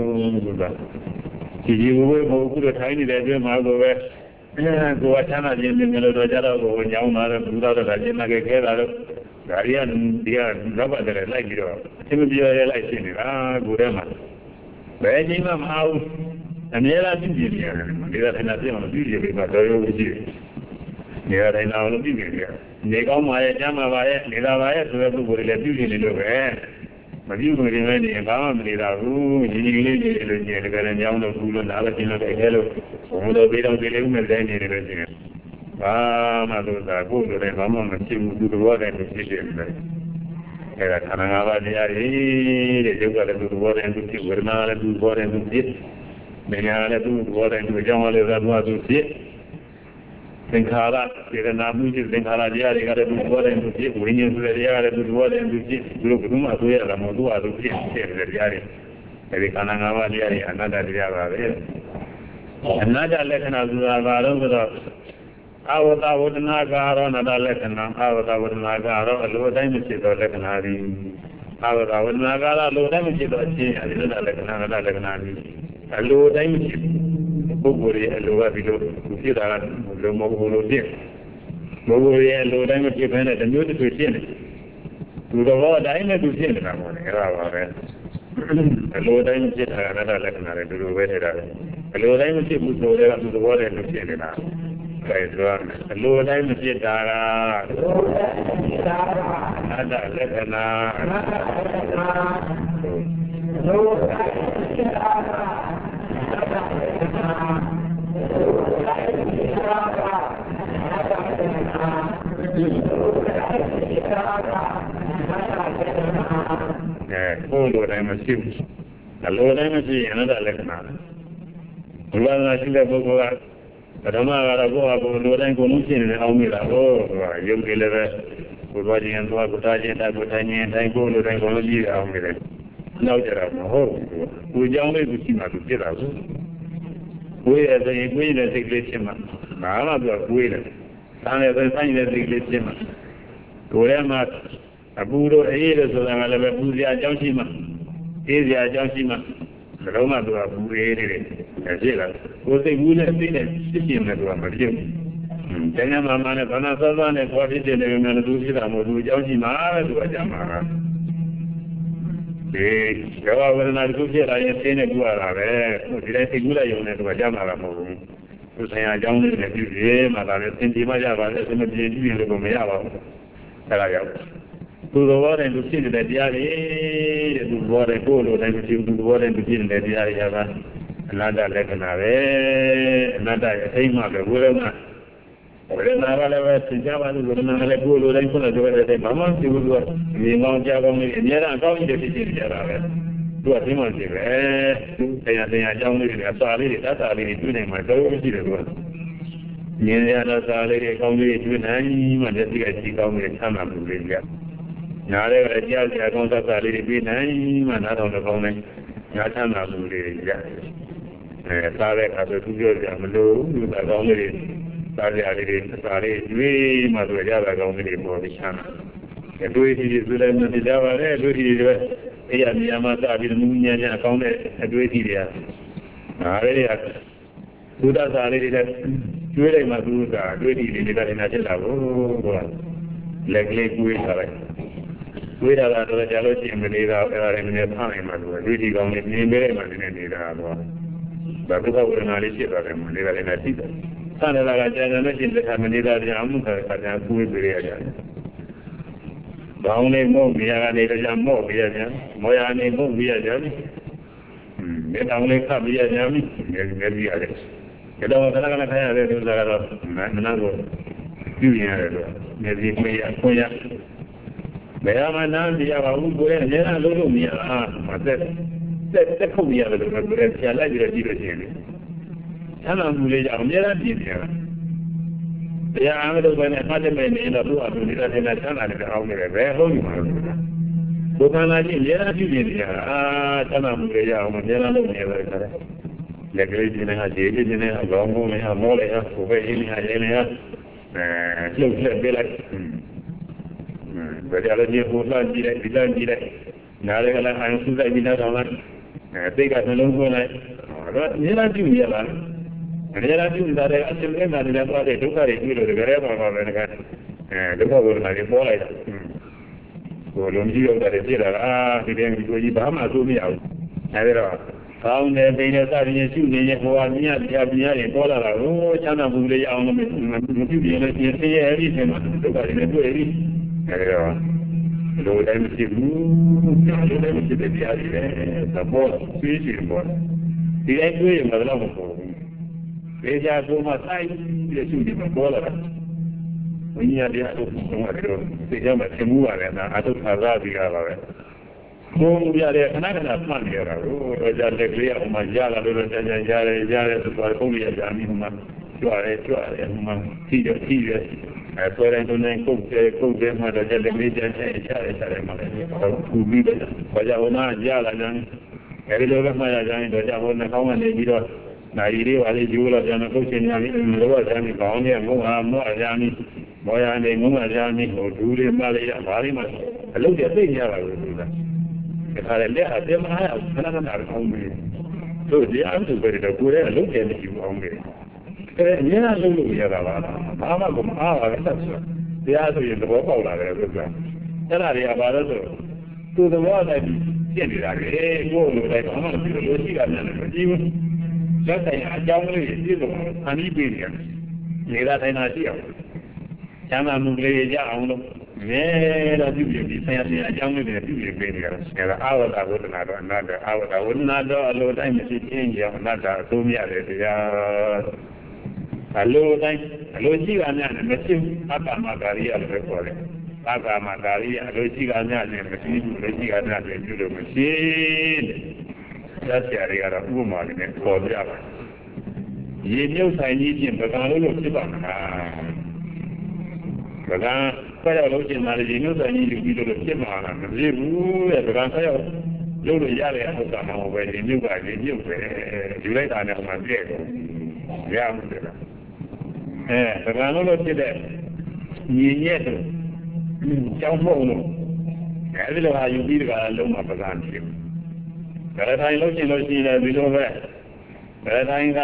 Oh, you go to tiny bedroom, I'll go where. Go at Chana Jenny, Melodara, go young mother, Buddha, Rajana, Garian, dear, rubber that I like you. Timothy, I like it. Gurema. Where came my house? And here I think you are nothing on the video, but I will see. Here I now look here. They come my Jama via Nidavaya to have to put a beauty in the way. But you will remain in family, who is young of food and other things like hello. Although they don't believe me, then anything. Maduda, good, and Mamma, and do the water and the city. Kanava, they got to do the water and to see, we're not to do water and to see. Many are to do water and to jump all to see. Sinkara, they are not moving Sinkara, they got to do water and to see, when you do the water and to see, look, Rumatu, Ramadua, to see, the Yari. Every Kanava, another Yara. Another lesson of the I would not go on a lesson. I would not go on a low damage to lesson. I would not go on a low damage to a low damage. Bogori and Loga below, to see that Lomogolo did. Bogori and Loda would give an at the music to see it. To the Lord, I never do see it. A low time sit another lesson to do with it. A low time sit would go there to the water and to see it. A low time sit another lesson. All time a ship. A low time a sea, another lesson. Well, I see that book. Ramara go up on low time condition and how many are young deliver. Good watching and Guataji and Agotani and Tango and Tango. Now there are no hope. We don't make to see my to get out. We as a queen as a great shimmer. Mama got wheeler. Son as a sign as a great shimmer. Gorema, a Budo, a year so that I have a Buzia Joshima. Asia Joshima. The Roma to a Buri, a jailer. Was a good and been a sitting at one of you. Tenama Mana Panasavan and what is the name of the Joshima to a Jamara. When I do here, I have seen a good did I say good? I own to a Jamara. To say I don't live in a game, I have seen the Majava, as a Mayava. To the water and to see that the area to water polo, and to the water and to see that the area another lesson another same of the woman. When I was in Java, when I had polo, then put a mamma, she would work in Mount Java in Yara, going to see Java. To a Simon, they are young, that's a lady doing my daughter. Near the salary, only to nine, and the she called me a time of the now they were just a contact salary be nine, and not on the phone. Not time of the Sarek as a 2 years, I'm low, you are only Sarek, we must be only for the channel. The two is good and the Java, the Yamata, the Munya, accounted at Duetia. Already. Sudas are ready that Julie Maduka, Duty, in a like Lake we are at the jealousy and Manila in the time, really going in very much in the but without an analysis of them, Manila in a season. Sanala generation that have Manila Yamuka and Kuya. Down more, we are a more, we are Moyani, more, we are Johnny. Then only come here, Johnny, maybe others. You don't have a kind of Manago. Maybe Kuya. Mayama, the Abu and then I look me. That could be a little bit of like a diversion. And I'm really young, they are when I had a man in a blue and a son and a home very home. But I didn't yet do it. Tanam, never. The great in a dated in a long woman, a more over in a look like but the other year who learned direct. Now they are answers I did not on they got a long one. Never do here. And then I do that I actually and that's why they took it to the Gareba and the power like a boy. So don't you that it did he didn't go Bahama to me out. Found a Venus in shooting for 1 year, the Abiya, Bola, oh, Chana Bule on the everything. Look at it. Low time the boss, fishing boss. The angry and the love. They are so much time, they should be a baller. When you are the young Timua and I took Arabi. No, we are there, and I can have fun here. Oh, the clear of my Yala, Yara, Barconia, Yamima, you are a human, serious. I saw them to cook them at the television who beat Pajana, Yala, every little my giant, the Javon, common, they did not. Nairi, Ali, Jula, Janakosin, Lower Jami, Bounty, and Moa Jami, Moya and Mumajami, or Julie, Malia, Marima. I look at the Yala. If I left them, I have another home. တို့တရားသူပဲတော့ကိုယ်ရဲ့အလုပ်တယ်မရှိဘူးအောင်ပဲအများအားလုံးလို့ရတာပါဘာမှမအားပါဘူးတရားဆိုရင်သဘောပေါက်လာတယ်ဆိုတာအဲ့ဒါတွေကဘာလို့ဆိုသူသဘောတိုင်းဖြစ်နေတာလေကိုယ်လိုတိုင်းဘာမှမဖြစ်လို့ရှိတာလည်းမကြည့်ဘူးလက်ဆိုင်အကြောင်းလေးပြည့်စုံအနိပိနေတယ်နေတာတိုင်းသာရှိအောင်ကျမ်းစာမှုလေးရအောင်လို့မဲတော့ပြုပြီးဆရာအကြောင်းလေးတွေပြုပြီးပေးနေတယ်အဲဒါအာဝတ္တဝဒနာတော့အနတ္တအာဝတ္တဝဒနာတော့အလိုတိုင်းမရှိခြင်းကြောင့်အနတ္တအသုံးရတယ်တရားအလိုတိုင်းအလိုရှိတာများနဲ့မရှိဘူးအတ္တမဂါရိယလို့ပြောတယ်အတ္တမဂါရိယအလိုရှိတာများနဲ့မရှိဘူးလိုရှိတာများနဲ့ပြုလို့မရှိတဲ့ဆရာတွေကတော့ဥပမာလေးနဲ့ပေါ်ပြပါရေမြုပ်ဆိုင်ကြီးပြင်ပကံလို့ဖြစ်ပါမလားပကံဆက်ရောက်လို့ကျင်လာတဲ့ရေမြုပ်ဆိုင်ကြီးပြီးလို့ဖြစ်မှာလားမဖြစ်ဘူးတဲ့ပကံဆက်ရောက်လို့လို့ရတဲ့ဥစ္စာမှမဟုတ်ပဲရေမြုပ်ကရေမြုပ်ပဲယူလိုက်တာနဲ့မှပြည့်တယ်ရမှာတယ်ပကံလို့ဖြစ်တဲ့ညီညက်တို့ကြောင်းမုံလို့အဲဒီလိုဟာယူပြီးတကလုံးမှာပကံဖြစ်ဘယ်တိုင်းလို့ကျင်လို့ရှိရင်ဒီလိုပဲဘယ်တိုင်းက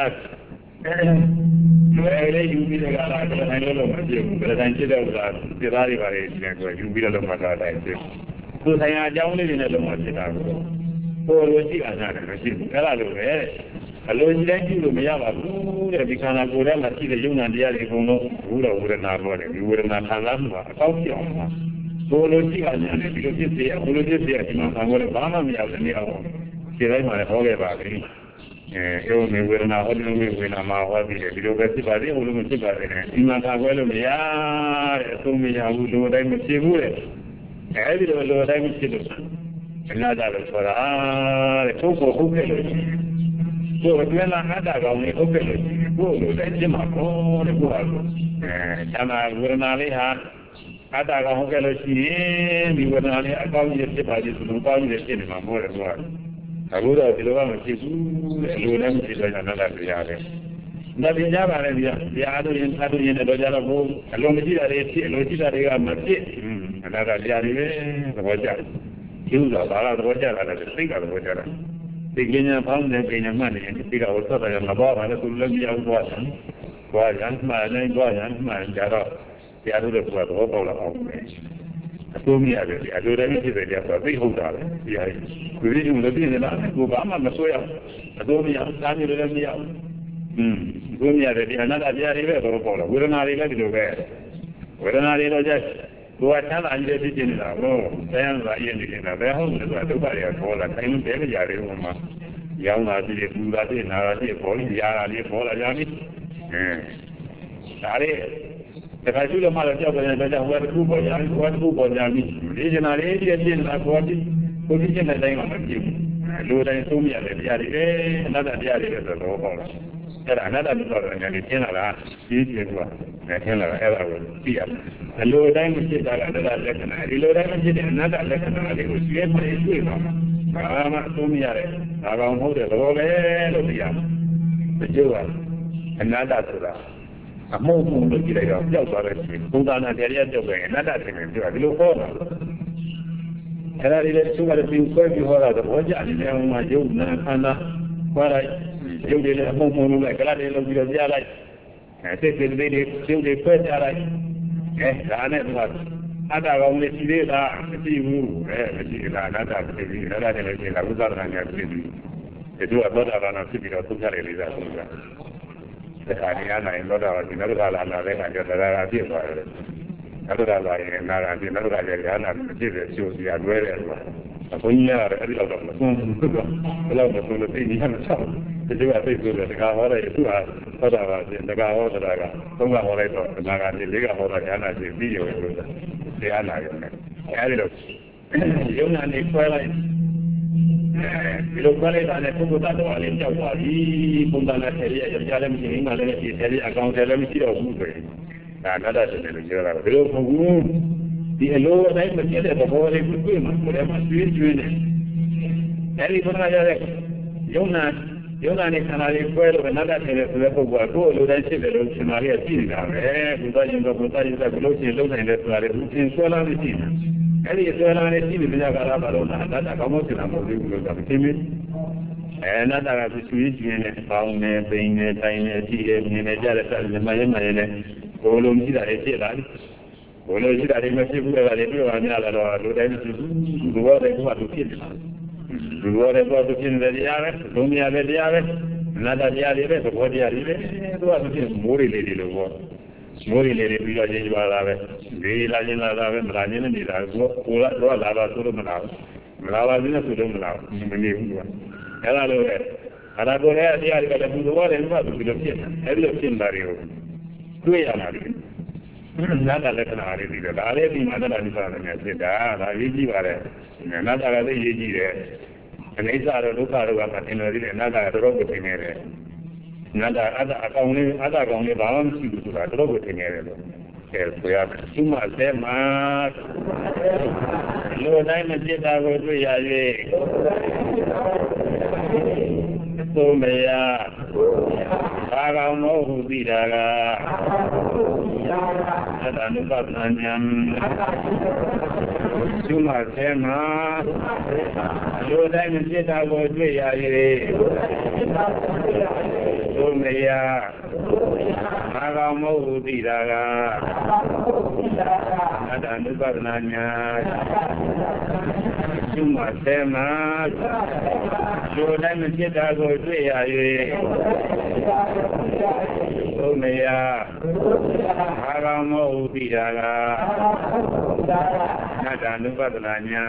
လွယ်လေးယူပြီးတကလားဘယ်တိုင်းလို့မဖြစ်ဘူးဘယ်တိုင်းဖြစ်တဲ့ဥစ္စာပြသားတွေပါလေဒီနဲ့ဆိုယူပြီးတော့မှသာတိုင်းဖြစ်သူဆိုင်ရာအကြောင်းလေးတွေနဲ့လုံးဝဖြစ်တာကိုဟိုလိုရှိတာရတယ်မရှိဘူးအဲ့ဒါလိုပဲအလိုရှိတိုင်းပြုလို့မရပါဘူးတဲ့ဒီခန္ဓာကိုယ်ထဲမှာရှိတဲ့ယုံနာတရားတွေအကုန်လုံးဝိရဝေဒနာပေါ်တယ်ဒီဝေဒနာခံစားမှုကအကောက်ပြောင်းပါဘိုလိုရှိတာညာနဲ့ဒီလိုဖြစ်စေဘိုလိုဖြစ်စေဒီမှာခံလို့ဘာမှမရဘူးနေအောင်ခြေတိုင်းမှာလည်းဟောခဲ့ပါပြီရုံနေဝေဒနာဟောတယ်ဝေဒနာမှာဟောပြီးတယ်ဒီလိုပဲဖြစ်ပါသေးဘိုလိုမဖြစ်ပါသေးနဲ့ဒီမှာခံခွဲလို့မရတဲ့အဆုံးမရဘူးလိုတိုင်းမဖြစ်ဘူးတဲ့အဲဒီလိုတိုင်းမဖြစ်လို့အနာကြလို့ဆိုတာတဲ့ထုတ်ဖို့ဟုတ်ခဲ့လို့ကိုယ်အတွင်းလာအတ္တကောင်လေးဟုတ်ခဲ့လို့ကိုယ်လိုတိုင်းဖြစ်မှာပေါ့တဲ့ကိုယ်ဟာချမ်းသာဝေဒနာလေးဟာအတ္တကောင်ဟုတ်ခဲ့လို့ရှိရင်ဒီဝေဒနာလေးအကောင်းကြီးဖြစ်ပါလိမ့်ဆိုတော့ကောင်းကြီးဖြစ်နေမှာမဟုတ်တယ်ကွာအခုတော့ဒီလိုကမဖြစ်ဘူးတဲ့လူလည်းမဖြစ်တော့အနတ္တတရားပဲဒါပြင်ကြပါလေဒီတရားတို့ရင်သာတို့ရင်တော့ကြတော့ဘုအလုံးမရှိတာတွေဖြစ်အလုံးရှိတာတွေကမဖြစ်အနတ္တတရားတွေပဲသဘောကျကျူးတော့ဒါကသဘောကျတာလည်းသိကသဘောကျတာသိကညာဖောင်းတဲ့ပညာမှတ်နေရင်သိကဝတ်သက်တယ်မပေါ်ပါနဲ့သူလည်းပြောင်းသွားတယ်။သွားရမ်းမှန်နေသွားရမ်းမှန်ကြတော့တရားတို့ကသဘောပေါက်လာအောင်ပဲ။အစိုးမရတယ်အလိုတိုင်းဖြစ်တယ်ကြတော့သိဟုတ်တာပဲ။ဒီဟာကိုဒီလိုလည်းပြနေလားကိုဘာမှမဆွဲရဘူး။အစိုးမရစားမျိုးလည်းမရဘူး။ဘုရားရတယ်ဒီအနတ္တတရားတွေပဲသဘောပေါက်လာဝေဒနာတွေလည်းဒီလိုပဲဝေဒနာတွေတော့ကြကိုယ်ကချမ်းသာကြီးဖြစ်နေတာဟုတ်ဆရာကရည်နေနေတာဘယ်ဟုတ်လဲဆိုတော့ဒုက္ခတွေကပေါ်လာတိုင်းလုံးတဲကြရတယ်ဟိုမှာရောင်းတာပြည့်ပူတာပြည့်နာတာပြည့်ပေါ်လို့ရာတာလေးပေါ်လာကြပြီဒါလေးတခါကျလို့မှတော့ကြောက်တယ်ဒါကြောင့်ဟိုတစ်ခုပေါ်ကြပြီဟိုတစ်ခုပေါ်ကြပြီဒီကျင်နာလေးပြည့်ပြည့်လာပေါ်ပြီကိုကြည့်တဲ့တိုင်းမှာမပြည့်ဘူးလူတိုင်းသုံးရတယ်တရားတွေအနတ္တတရားတွေဆိုတော့ပေါ့လားအဲ့ဒါအနတ္တမျိုးတော့ညာနေသင်လာတာကြီးကျယ်กว่าနဲ့သင်လာတာအဲ့ဒါကိုသိရတယ်အလိုတိုင်းမဖြစ်တာကအနတ္တလက္ခဏာဒီလိုတိုင်းမဖြစ်တဲ့အနတ္တလက္ခဏာတွေကိုရှင်းပြတွေ့ပါဘာမှသုံးမရတယ်ဒါကောင်ဟုတ်တယ်ဘောပဲလို့သိရတချို့ကအနတ္တဆိုတာအမှုမှုလို့ကြည့်လိုက်တော့ကြောက်သွားတဲ့ရှင်ဘုရားနာတရားကြောက်တယ်အနတ္တထင်တယ်ပြောဒီလိုဟောတာအဲ့ဒါလေးလည်းသူကလည်းပြင်ဆွဲပြီးဟောတာသဘောကျတယ်ဟိုမှာယုံနာခန္ဓာဟောလိုက်ရုပ်တွေလည်းအမှုံမှုံလို့ကလတ်တွေလုပ်ပြီးတော့ကြားလိုက်စိတ်တွေတွေရုပ်တွေဆွဲကြလိုက်ဒါနဲ့သူကအတ္တကောင်လေးရှိသေးလားမရှိဘူးမရှိတာအနတ္တဖြစ်ပြီးအနတ္တနဲ့လည်းရှိတာဥစ္စာတဏှာညာဖြစ်ပြီးဒီလိုအသောတာပန်ဖြစ်ပြီးတော့သုံးချတယ်လေးစားဆုံးကြဒါခါနေရနိုင်သောတာပန်ဒီနောက်ကလာလာတဲ့အခါကျတော့ဒါကပြည့်သွားတယ်နောက်ကလာရင်နာတာပြည့်နောက်ကလည်းဉာဏ်နာဖြစ်တယ်ရှိုးစီရလွဲတယ်ဆိုတာဘုန်းကြီးရတယ်အဲ့ဒီတော့မဆုံးဘူးဘယ်တော့မဆုံးလို့သိနေရမှာဆောက်ဒီလိုအသိဆိုတဲ့တကားဟောတယ်သူကဟောတာပါတကားဟောတာကသုံးကဟောလိုက်တော့နာကနေလေးကဟောတာဉာဏ်နာရှိပြီးရုံလို့တရားနာရုံနဲ့အဲ့ဒီတော့ယုံနာနေခွဲလိုက်ဒီလိုခွဲလိုက်တာနဲ့ပုဂ္ဂိုလ်တ attva လေးကြောက်သွားပြီပုံသဏ္ဍာန်ထည့်ရရကြားလည်းမရှိဘူးငါလည်းဒီထည့်ရအကောင်ထည့်လည်းမရှိတော့ဘူးဆိုရင်ဒါအနတ္တတယ်လို့ပြောတာဘယ်လိုမဟုတ်ဘူးဒီအလိုအတိုင်းမဖြစ်တဲ့သဘောလေးကိုတွေ့မှကိုယ်ထဲမှာကျွေးနေအဲဒီဘုရားရတဲ့ယုံနာနဲ့ခန္ဓာလေးကွဲလို့အနတ္တတယ်ဆိုတဲ့ပုဂ္ဂိုလ်ကကိုယ်အလိုတိုင်းဖြစ်တယ်လို့ရှင်မာရီကကြည့်နေတာပဲဘုရားရှင်ကဘုရားရှင်ကဘလို့ရှင်လုံးနိုင်တယ်ဆိုတာလေသူသင်ဆွဲလာလို့ရှိတယ်အဲဒီဆွဲလာနေရှိနေတဲ့ကာလပါတော့အနတ္တကောင်းမွန်စင်တာမဟုတ်ဘူးလို့ဆိုတာမသိဘူးနတ်တာကသူရွှေကျွင်းနဲ့ပေါင်းနေပိန်နေတိုင်းနေကြည့်ရမြင်နေကြတဲ့ဆက်မရဲမရဲနဲ့ဘိုးလုံးကြီးတာတွေဖြစ်လာတယ်ဘိုးလုံးကြီးတာတွေမဖြစ်ဘူးကလည်းပြောရများလာတော့လူတိုင်းသူလူဘောတဲ့ကသူဖြစ်နေတာလူဘောတဲ့ကသူဖြစ်နေတဲ့တရားပဲဒုံမြပဲတရားပဲနတ်တရားတွေပဲသဘောတရားတွေပဲသူကသူဖြစ်မိုးတွေလေးတွေလို့ပေါ့မိုးတွေလေးတွေပြီးတော့ရင်းကြပါလားပဲဒီလာချင်းလာတာပဲမလာချင်းနေတာကိုလာတော့သူတို့မလာဘူးမလာပါဘူးနဲ့သူတို့မလာဘူးမနေဘူးကွာအဲ့ဒါလို့လေအရာကိုလည်းတရားတွေကလည်းဘုရားလည်းဘာလို့ဒီလိုဖြစ်နေအဲ့ဒီလိုဖြစ်နေတာတွေကိုတွေ့ရတာလေနတ်လက္ခဏာတွေပြီးတော့ဒါလည်းဒီမှာတရားနိဗ္ဗာန်နဲ့ဖြစ်တာဒါရေးကြည့်ပါလေနတ်ကလည်းရေးကြည့်တယ်အနေစာတော့ဒုက္ခတော့ကသင်တော်သေးတယ်နတ်ကတော်ကိုသင်နေတယ်နတ်ကအကောင်လေးကောင်လေးဘာမှမရှိဘူးဆိုတာတော်ကိုသင်နေတယ်လို့အဲဆိုရမယ်ဒီမှာဆဲမှာလူတိုင်းမဖြစ်တာကိုတွေ့ရ၍သို့မရဘာကောင်မဟုတ်သိတာကသတ္တနုပသဉ္ဉံဒီမှာဆဲမှာလူတိုင်းမဖြစ်တာကိုတွေ့ရ၍သို့မရဘာကောင်မဟုတ်သိတာကသတ္တနုပသဉ္ဉံဒီမှာဆဲမှာလူတိုင်းမဖြစ်တာကိုတွေ့ရ၍သို့မရဘာကောင်မဟုတ်သိတာကသတ္တနုပသဉ္ဉံ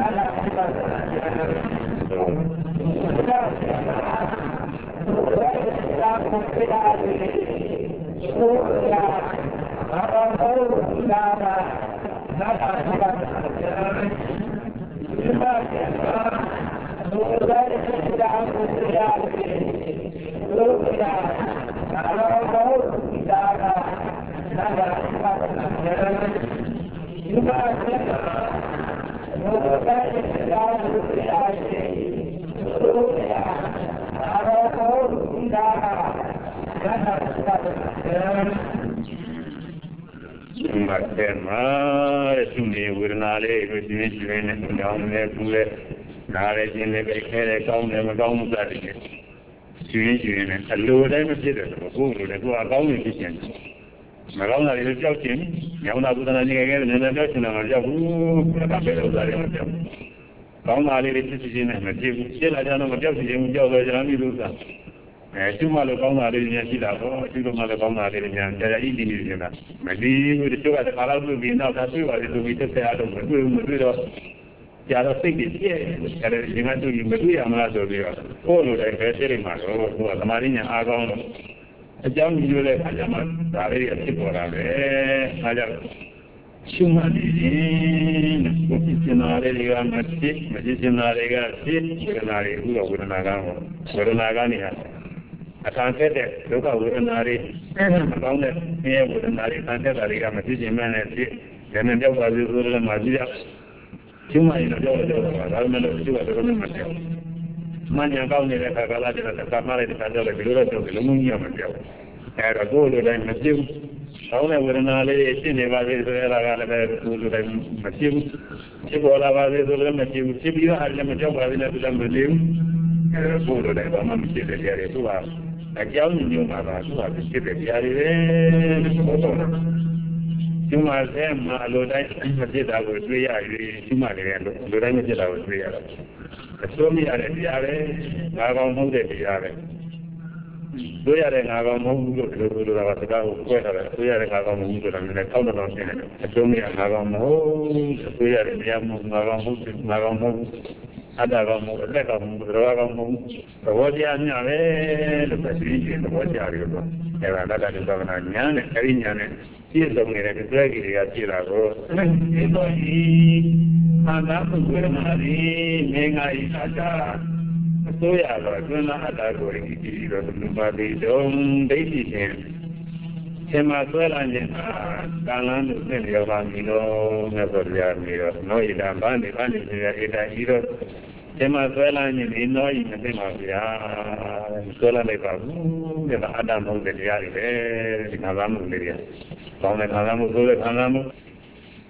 မှာတဲ့မှာသူနေဝေဒနာလေးကိုရှင်းရှင်းနဲ့ကြောင်းနဲ့ကူလဲနားရခြင်းနဲ့ခဲတဲ့ကောင်းတယ်မကောင်းမှုစသည်ဖြင့်ရှင်းရှင်းနဲ့အလိုတိုင်းမဖြစ်တယ်ဆိုတော့ကိုယ်လိုလည်းသူအကောင်းကြီးဖြစ်ခြင်းမကောင်းတာတွေကြောက်ခြင်းညောင်းတာကုသနာကြီးခဲ့တယ်နည်းနည်းကြောက်ခြင်းတော့ကြောက်ဘူးဒါပဲဥစ္စာတွေမကြောက်ကောင်းတာလေးတွေဖြစ်ခြင်းနဲ့မဖြစ်ဘူးရှင်းလာကြတော့မကြောက်ခြင်းကြောက်တော့ကျွန်တော်မျိုးဥစ္စာကျမလိုကောင်းတာလေးများရှိတာပေါ့ကျမလိုကောင်းတာလေးများတရားဤတည်နေနေတာမဒီဘူးတချို့ကခါလောက်တွေ့ပြီးနောက်သာတွေ့ပါလေဆိုပြီးသက်သက်အားလုံးမတွေ့တော့ကြာတော့စိတ်ကြီးပြည့်တယ်ဒီမှာတွေ့ရင်မတွေ့ရမလားဆိုပြီးတော့ကိုယ်လိုတိုင်းပဲသိနေမှာတော့သူကသမာဓိညာအားကောင်းလို့အကြောင်းကြီးလို့လည်းခါကြမှာဒါလေးတွေဖြစ်ပေါ်တာပဲအားကြောင့်ရှုမှတ်နေတယ်ကိုပြင်းနာတွေကမဖြစ်မပြင်းနာတွေကဖြစ်ဝေဒနာတွေဥပဝေဒနာကတော့ဝေဒနာကနေဟာအထံဆက်တဲ့ဒုက္ခဝေဒနာတွေအကောင်းတဲ့ဆင်းရဲဝေဒနာတွေဆန်းသက်တာတွေကမဖြစ်ခြင်းမဲ့နဲ့ဖြစ်တယ်နဲ့ကြောက်ပါသေးဆိုတော့မှကြည့်ရကျမရင်တော့ကြောက်တော့ဒါမှမဟုတ်သူကတော့မပြောင်းမညာကောင်းနေတဲ့ခါကလာတဲ့ကာမလေးတစ်ခါကြောက်လိုက်ဘယ်လိုလဲကြောက်တယ်လုံးဝကြီးမပြောင်းအဲတော့ကိုယ်လိုတိုင်းမဖြစ်ဘူးကောင်းတဲ့ဝေဒနာလေးရှင်းနေပါသေးဆိုရတာကလည်းပဲကိုယ်လိုတိုင်းမဖြစ်ဘူးဖြစ်ပေါ်လာပါသေးဆိုလည်းမဖြစ်ဘူးဖြစ်ပြီးတော့အဲ့လည်းမကြောက်ပါသေးနဲ့သူလည်းမနေဘူးကိုယ်လိုတိုင်းဘာမှမဖြစ်တဲ့တရားတွေသူကအကြောင်းညွှန်ပါတာသူကဖြစ်တဲ့တရားတွေပဲလို့ပြောတာဒီမှာဆဲမှာလိုတိုင်းမဖြစ်တာကိုတွေ့ရ၍ဒီမှာလည်းလိုတိုင်းမဖြစ်တာကိုတွေ့ရတာအစိုးမရတဲ့တရားပဲငါကောင်မဟုတ်တဲ့တရားပဲတွေ့ရတဲ့ငါကောင်မဟုတ်ဘူးလို့ဒီလိုလိုတာကစကားကိုကြွက်ထားတယ်တွေ့ရတဲ့ငါကောင်မဟုတ်ဘူးဆိုတာလည်းထောက်တော့ရှင်းတယ်အစိုးမရငါကောင်မဟုတ်တွေ့ရတဲ့တရားမဟုတ်ငါကောင်မဟုတ်ငါကောင်မဟုတ်အတ္တကောင်မဟုတ်အသက်ကောင်မဟုတ်ဘဝကောင်မဟုတ်သဘောတရားများပဲလို့ပဲသိရင်သဘောတရားတွေတော့အဲ့ဒါလက်တည်းသနာညာနဲ့အဲ့ဒီညာနဲ့ပြည့်စုံနေတဲ့ကြွယ်ကြီးတွေကပြည့်လာတော့ဒီတော့ဒီအာသာပုဂ္ဂိုလ်မှာဒီငင်္ဂါဤအတ္တအစိုးရတော့ကျွမ်းလာအတ္တကိုကြည့်ပြီးတော့လူပါတိတုံဒိဋ္ဌိရှင်ဆင်မဆွဲလာခြင်းကာလန်တို့နဲ့ရောက်လာပြီတော့မြတ်စွာဘုရားနေတော့နောဣဒံဘာနေဘာနေဆိုရဧတံဤတော့ဆင်မဆွဲလာခြင်းဒီနောဤမသိပါဗျာဆွဲလာလိုက်ပါဘူးဒါအတ္တမဟုတ်တဲ့တရားတွေပဲဒီခံစားမှုလေးတွေကောင်းတဲ့ခံစားမှုဆိုတဲ့ခံစားမှု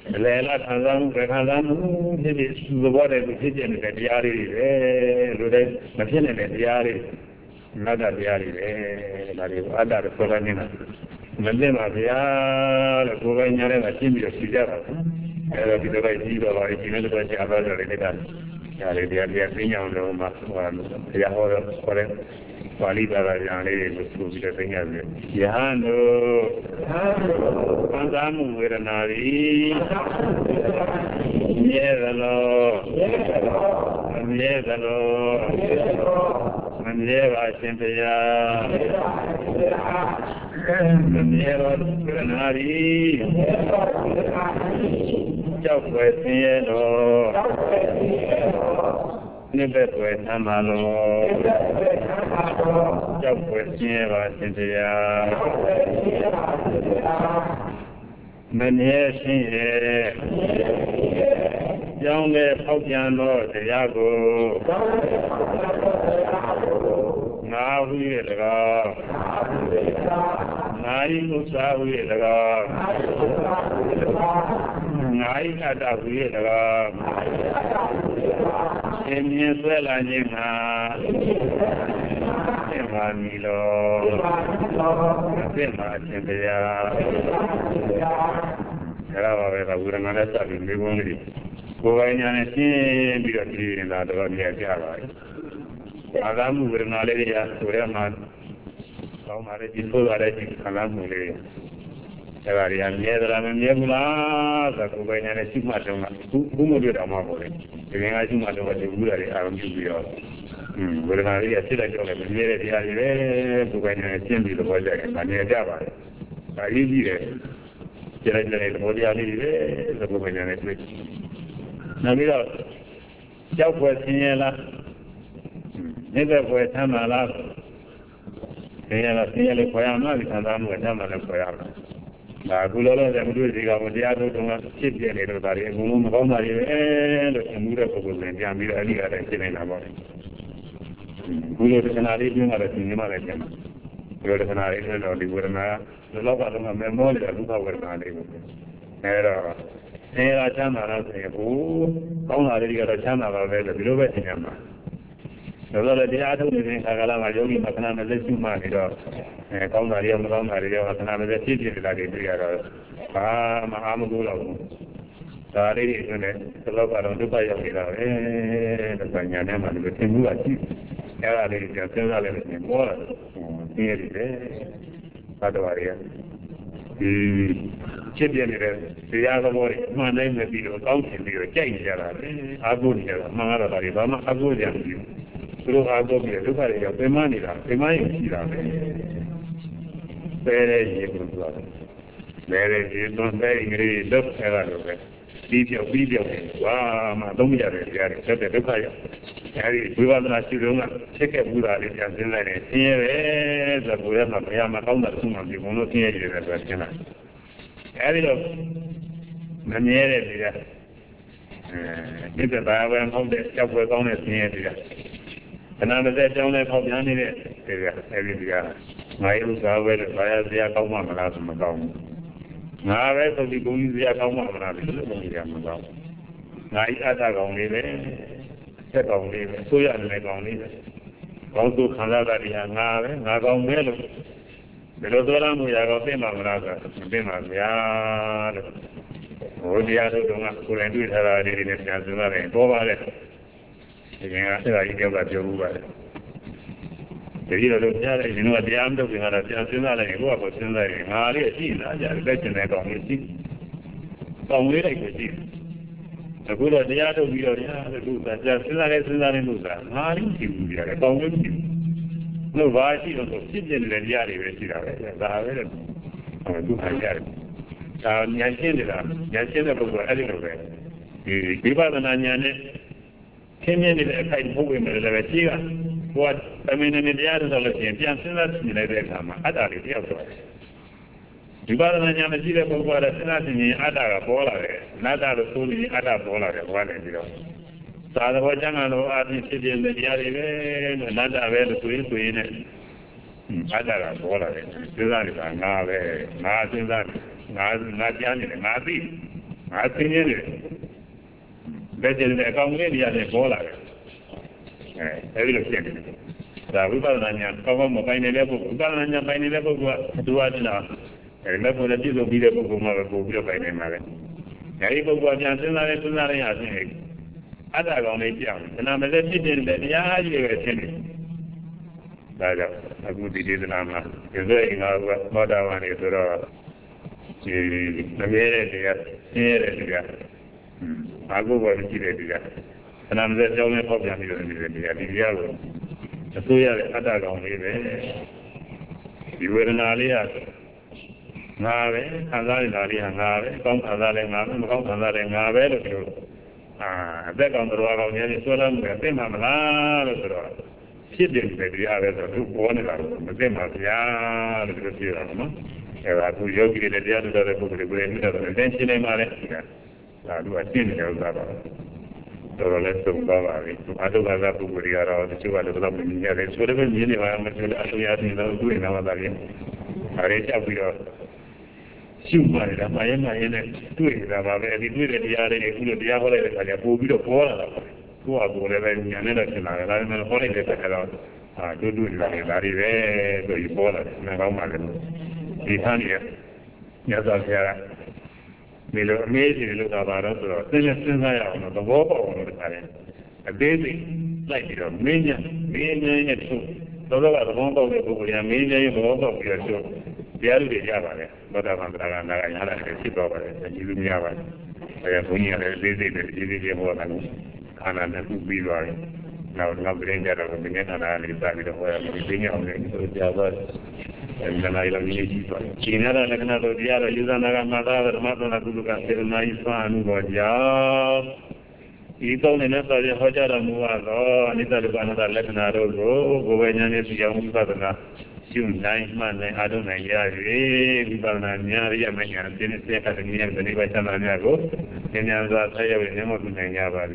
Lela Tanzan, Rekanzan, the water to kitchen at the Yari, Lude, Machine at the Yari, Nada Yari, Ada Solanina. Mandema Via, Governor, a chimney of Sijara. Era di dove giro la regina di questi aveva l'eredità. Yari di Argentina, ma Yahoo, quali per le subito segnali. Yahano, Andamu era nari, Mievalo, Mangieva sempre ya, Mangieva era nari, Ciao cielo, Nebe pues amalo, Ciao cielo, sempre ya, Mangieva Young Paupiano, the Yago, now we are the God, Nai Sawi the God, Nai Adawi the God, in well and Milo, Era una malata di Livoni. Governor and Bigati in that Java. Adam will not let us to Raman. Some are people are at Kalam. Every year, and Yamula, the Governor and Simatoma, whom would you among giving us much of the Bulari around you. Will not be a citizen of the Yari, Governor and Timby the Project, and near Java. I live here. Generate Modiani, the Governor and Switch. Namira, Joe was Siena, never was Tamala, Siena Poyama, and I'm with Tamala Poyama. Gulolo, and Ludiga, with the other chip generator, and Mumma, and Mura for the Jamira, and Sinema. Gulo and I living at a cinema like him. Good and I or the Burma, the love of a memory of who were not able to. Era Chama, oh, only got a channel of the below in Yama. The Lord the other living Hagalama Yogi Makana, let you marry dog. And come Maria Maria, and I'm a city like a brigade. Ah, Mahamulo. The love of the Paya, the Panyanama, the Timuati. Era lì, già la lì, buona, ieri, Padaria. C'è viene, si ha lavori, ma lei mi dice, anche io, c'è in generale, agonia, ma la varietà, ma agonia più. Solo agonia, tu fai che per mani là, per mai si dà. Bene, non sei in grado, era dove. Video, ma non mi arriva, sempre per fare. We were not to check a Buddha and then here, the Buddha, Mayama, Kauma, you will not hear you as a sinner. Ariel, Maniere, did the Bible and hold the shop with honest near the another day, don't have how young it is. Every year, my ills are where the fire, the Akama, Madam. Now, rest of the Gumi, the Akama, Madam. I had only there. Only, so you make only. Also, Canada, Nagam Melo. The Rodolam, we are of Bema, Yard. Oh, the other don't have to do her in the National and over it. I give that Yoruba. The hero of Yara, you know, at the end of the National and go up with Sunday, Maria, I bet you never only. Only like the the good of the other we are the Lusa, just Silla Lusa, Marin, you are a common. No, why she was a citizen and Yari, I do my yard. Yansenda was anywhere. The Biba and Anyane came in a kind of women of the Tia. What I mean, in the others of the Yansenda, in the Sama, Adari, the other. Ibadan Yamazira Bogara Senatini Ada Bola, Nada Suli Ada Bola, one and zero. Sada Wajano Adi City in the Yari, Nada Vel to it. Ada Bola, Sudan, Nave, Nazin, Nadian, Nazi. I think it. Better than a community and a ball. Every look at it. The Ubalanya, cover by the level, Ubalanya by the level, do I know? And level that is obedient to Mother by the mother. Able to answer, I think. Other on it young, and I'm a little bit that the idea of attending. That a good deed in Amma. Is very mother one is the mere I go over the Kira. And I'm the only problem in the yellow. The 2 years other on it. You were an alliance. Nave, Hazari, and Nave, come Hazari, come Hazari, Nave. Back on the road on the Solam, the same Amala. She didn't say the others who wanted the same as Yah, the Sirama. I put Yogi the other book, the brain, and then she named Alaska. I do a thing of that. So let's talk about it. I don't have that book with the other two other lovely years. Whatever meaning I am actually asking those doing our value. I reach up with your super. I am doing that. I did the other day, the other day, I go with the poor. Who are going to be an election? I am a holiday. I do it like that. You fall at Nagaman. Britannia. Yes, I'm here. Amazing look about us. Since I am the war on the time. A baby, like your mania, so the one of the mania, of your show. The other day, Java, but I'm not a ship over it, and you never. I am only a busy more than Canada to be right. Now, not bring that over the net and I decided to wear everything on the and then I love you. China and another Diara, Yuzanaga, Mother, Madonna, Guluka, Naifa, Nugoja. He told me that the Hoja Mua, and it's another Lebanon, go when you young Badana. Soon, 9 months, I don't know, Vibanania, Yamania, didn't say at the name of the Nibatananago, and I was tired with him of the Nayava.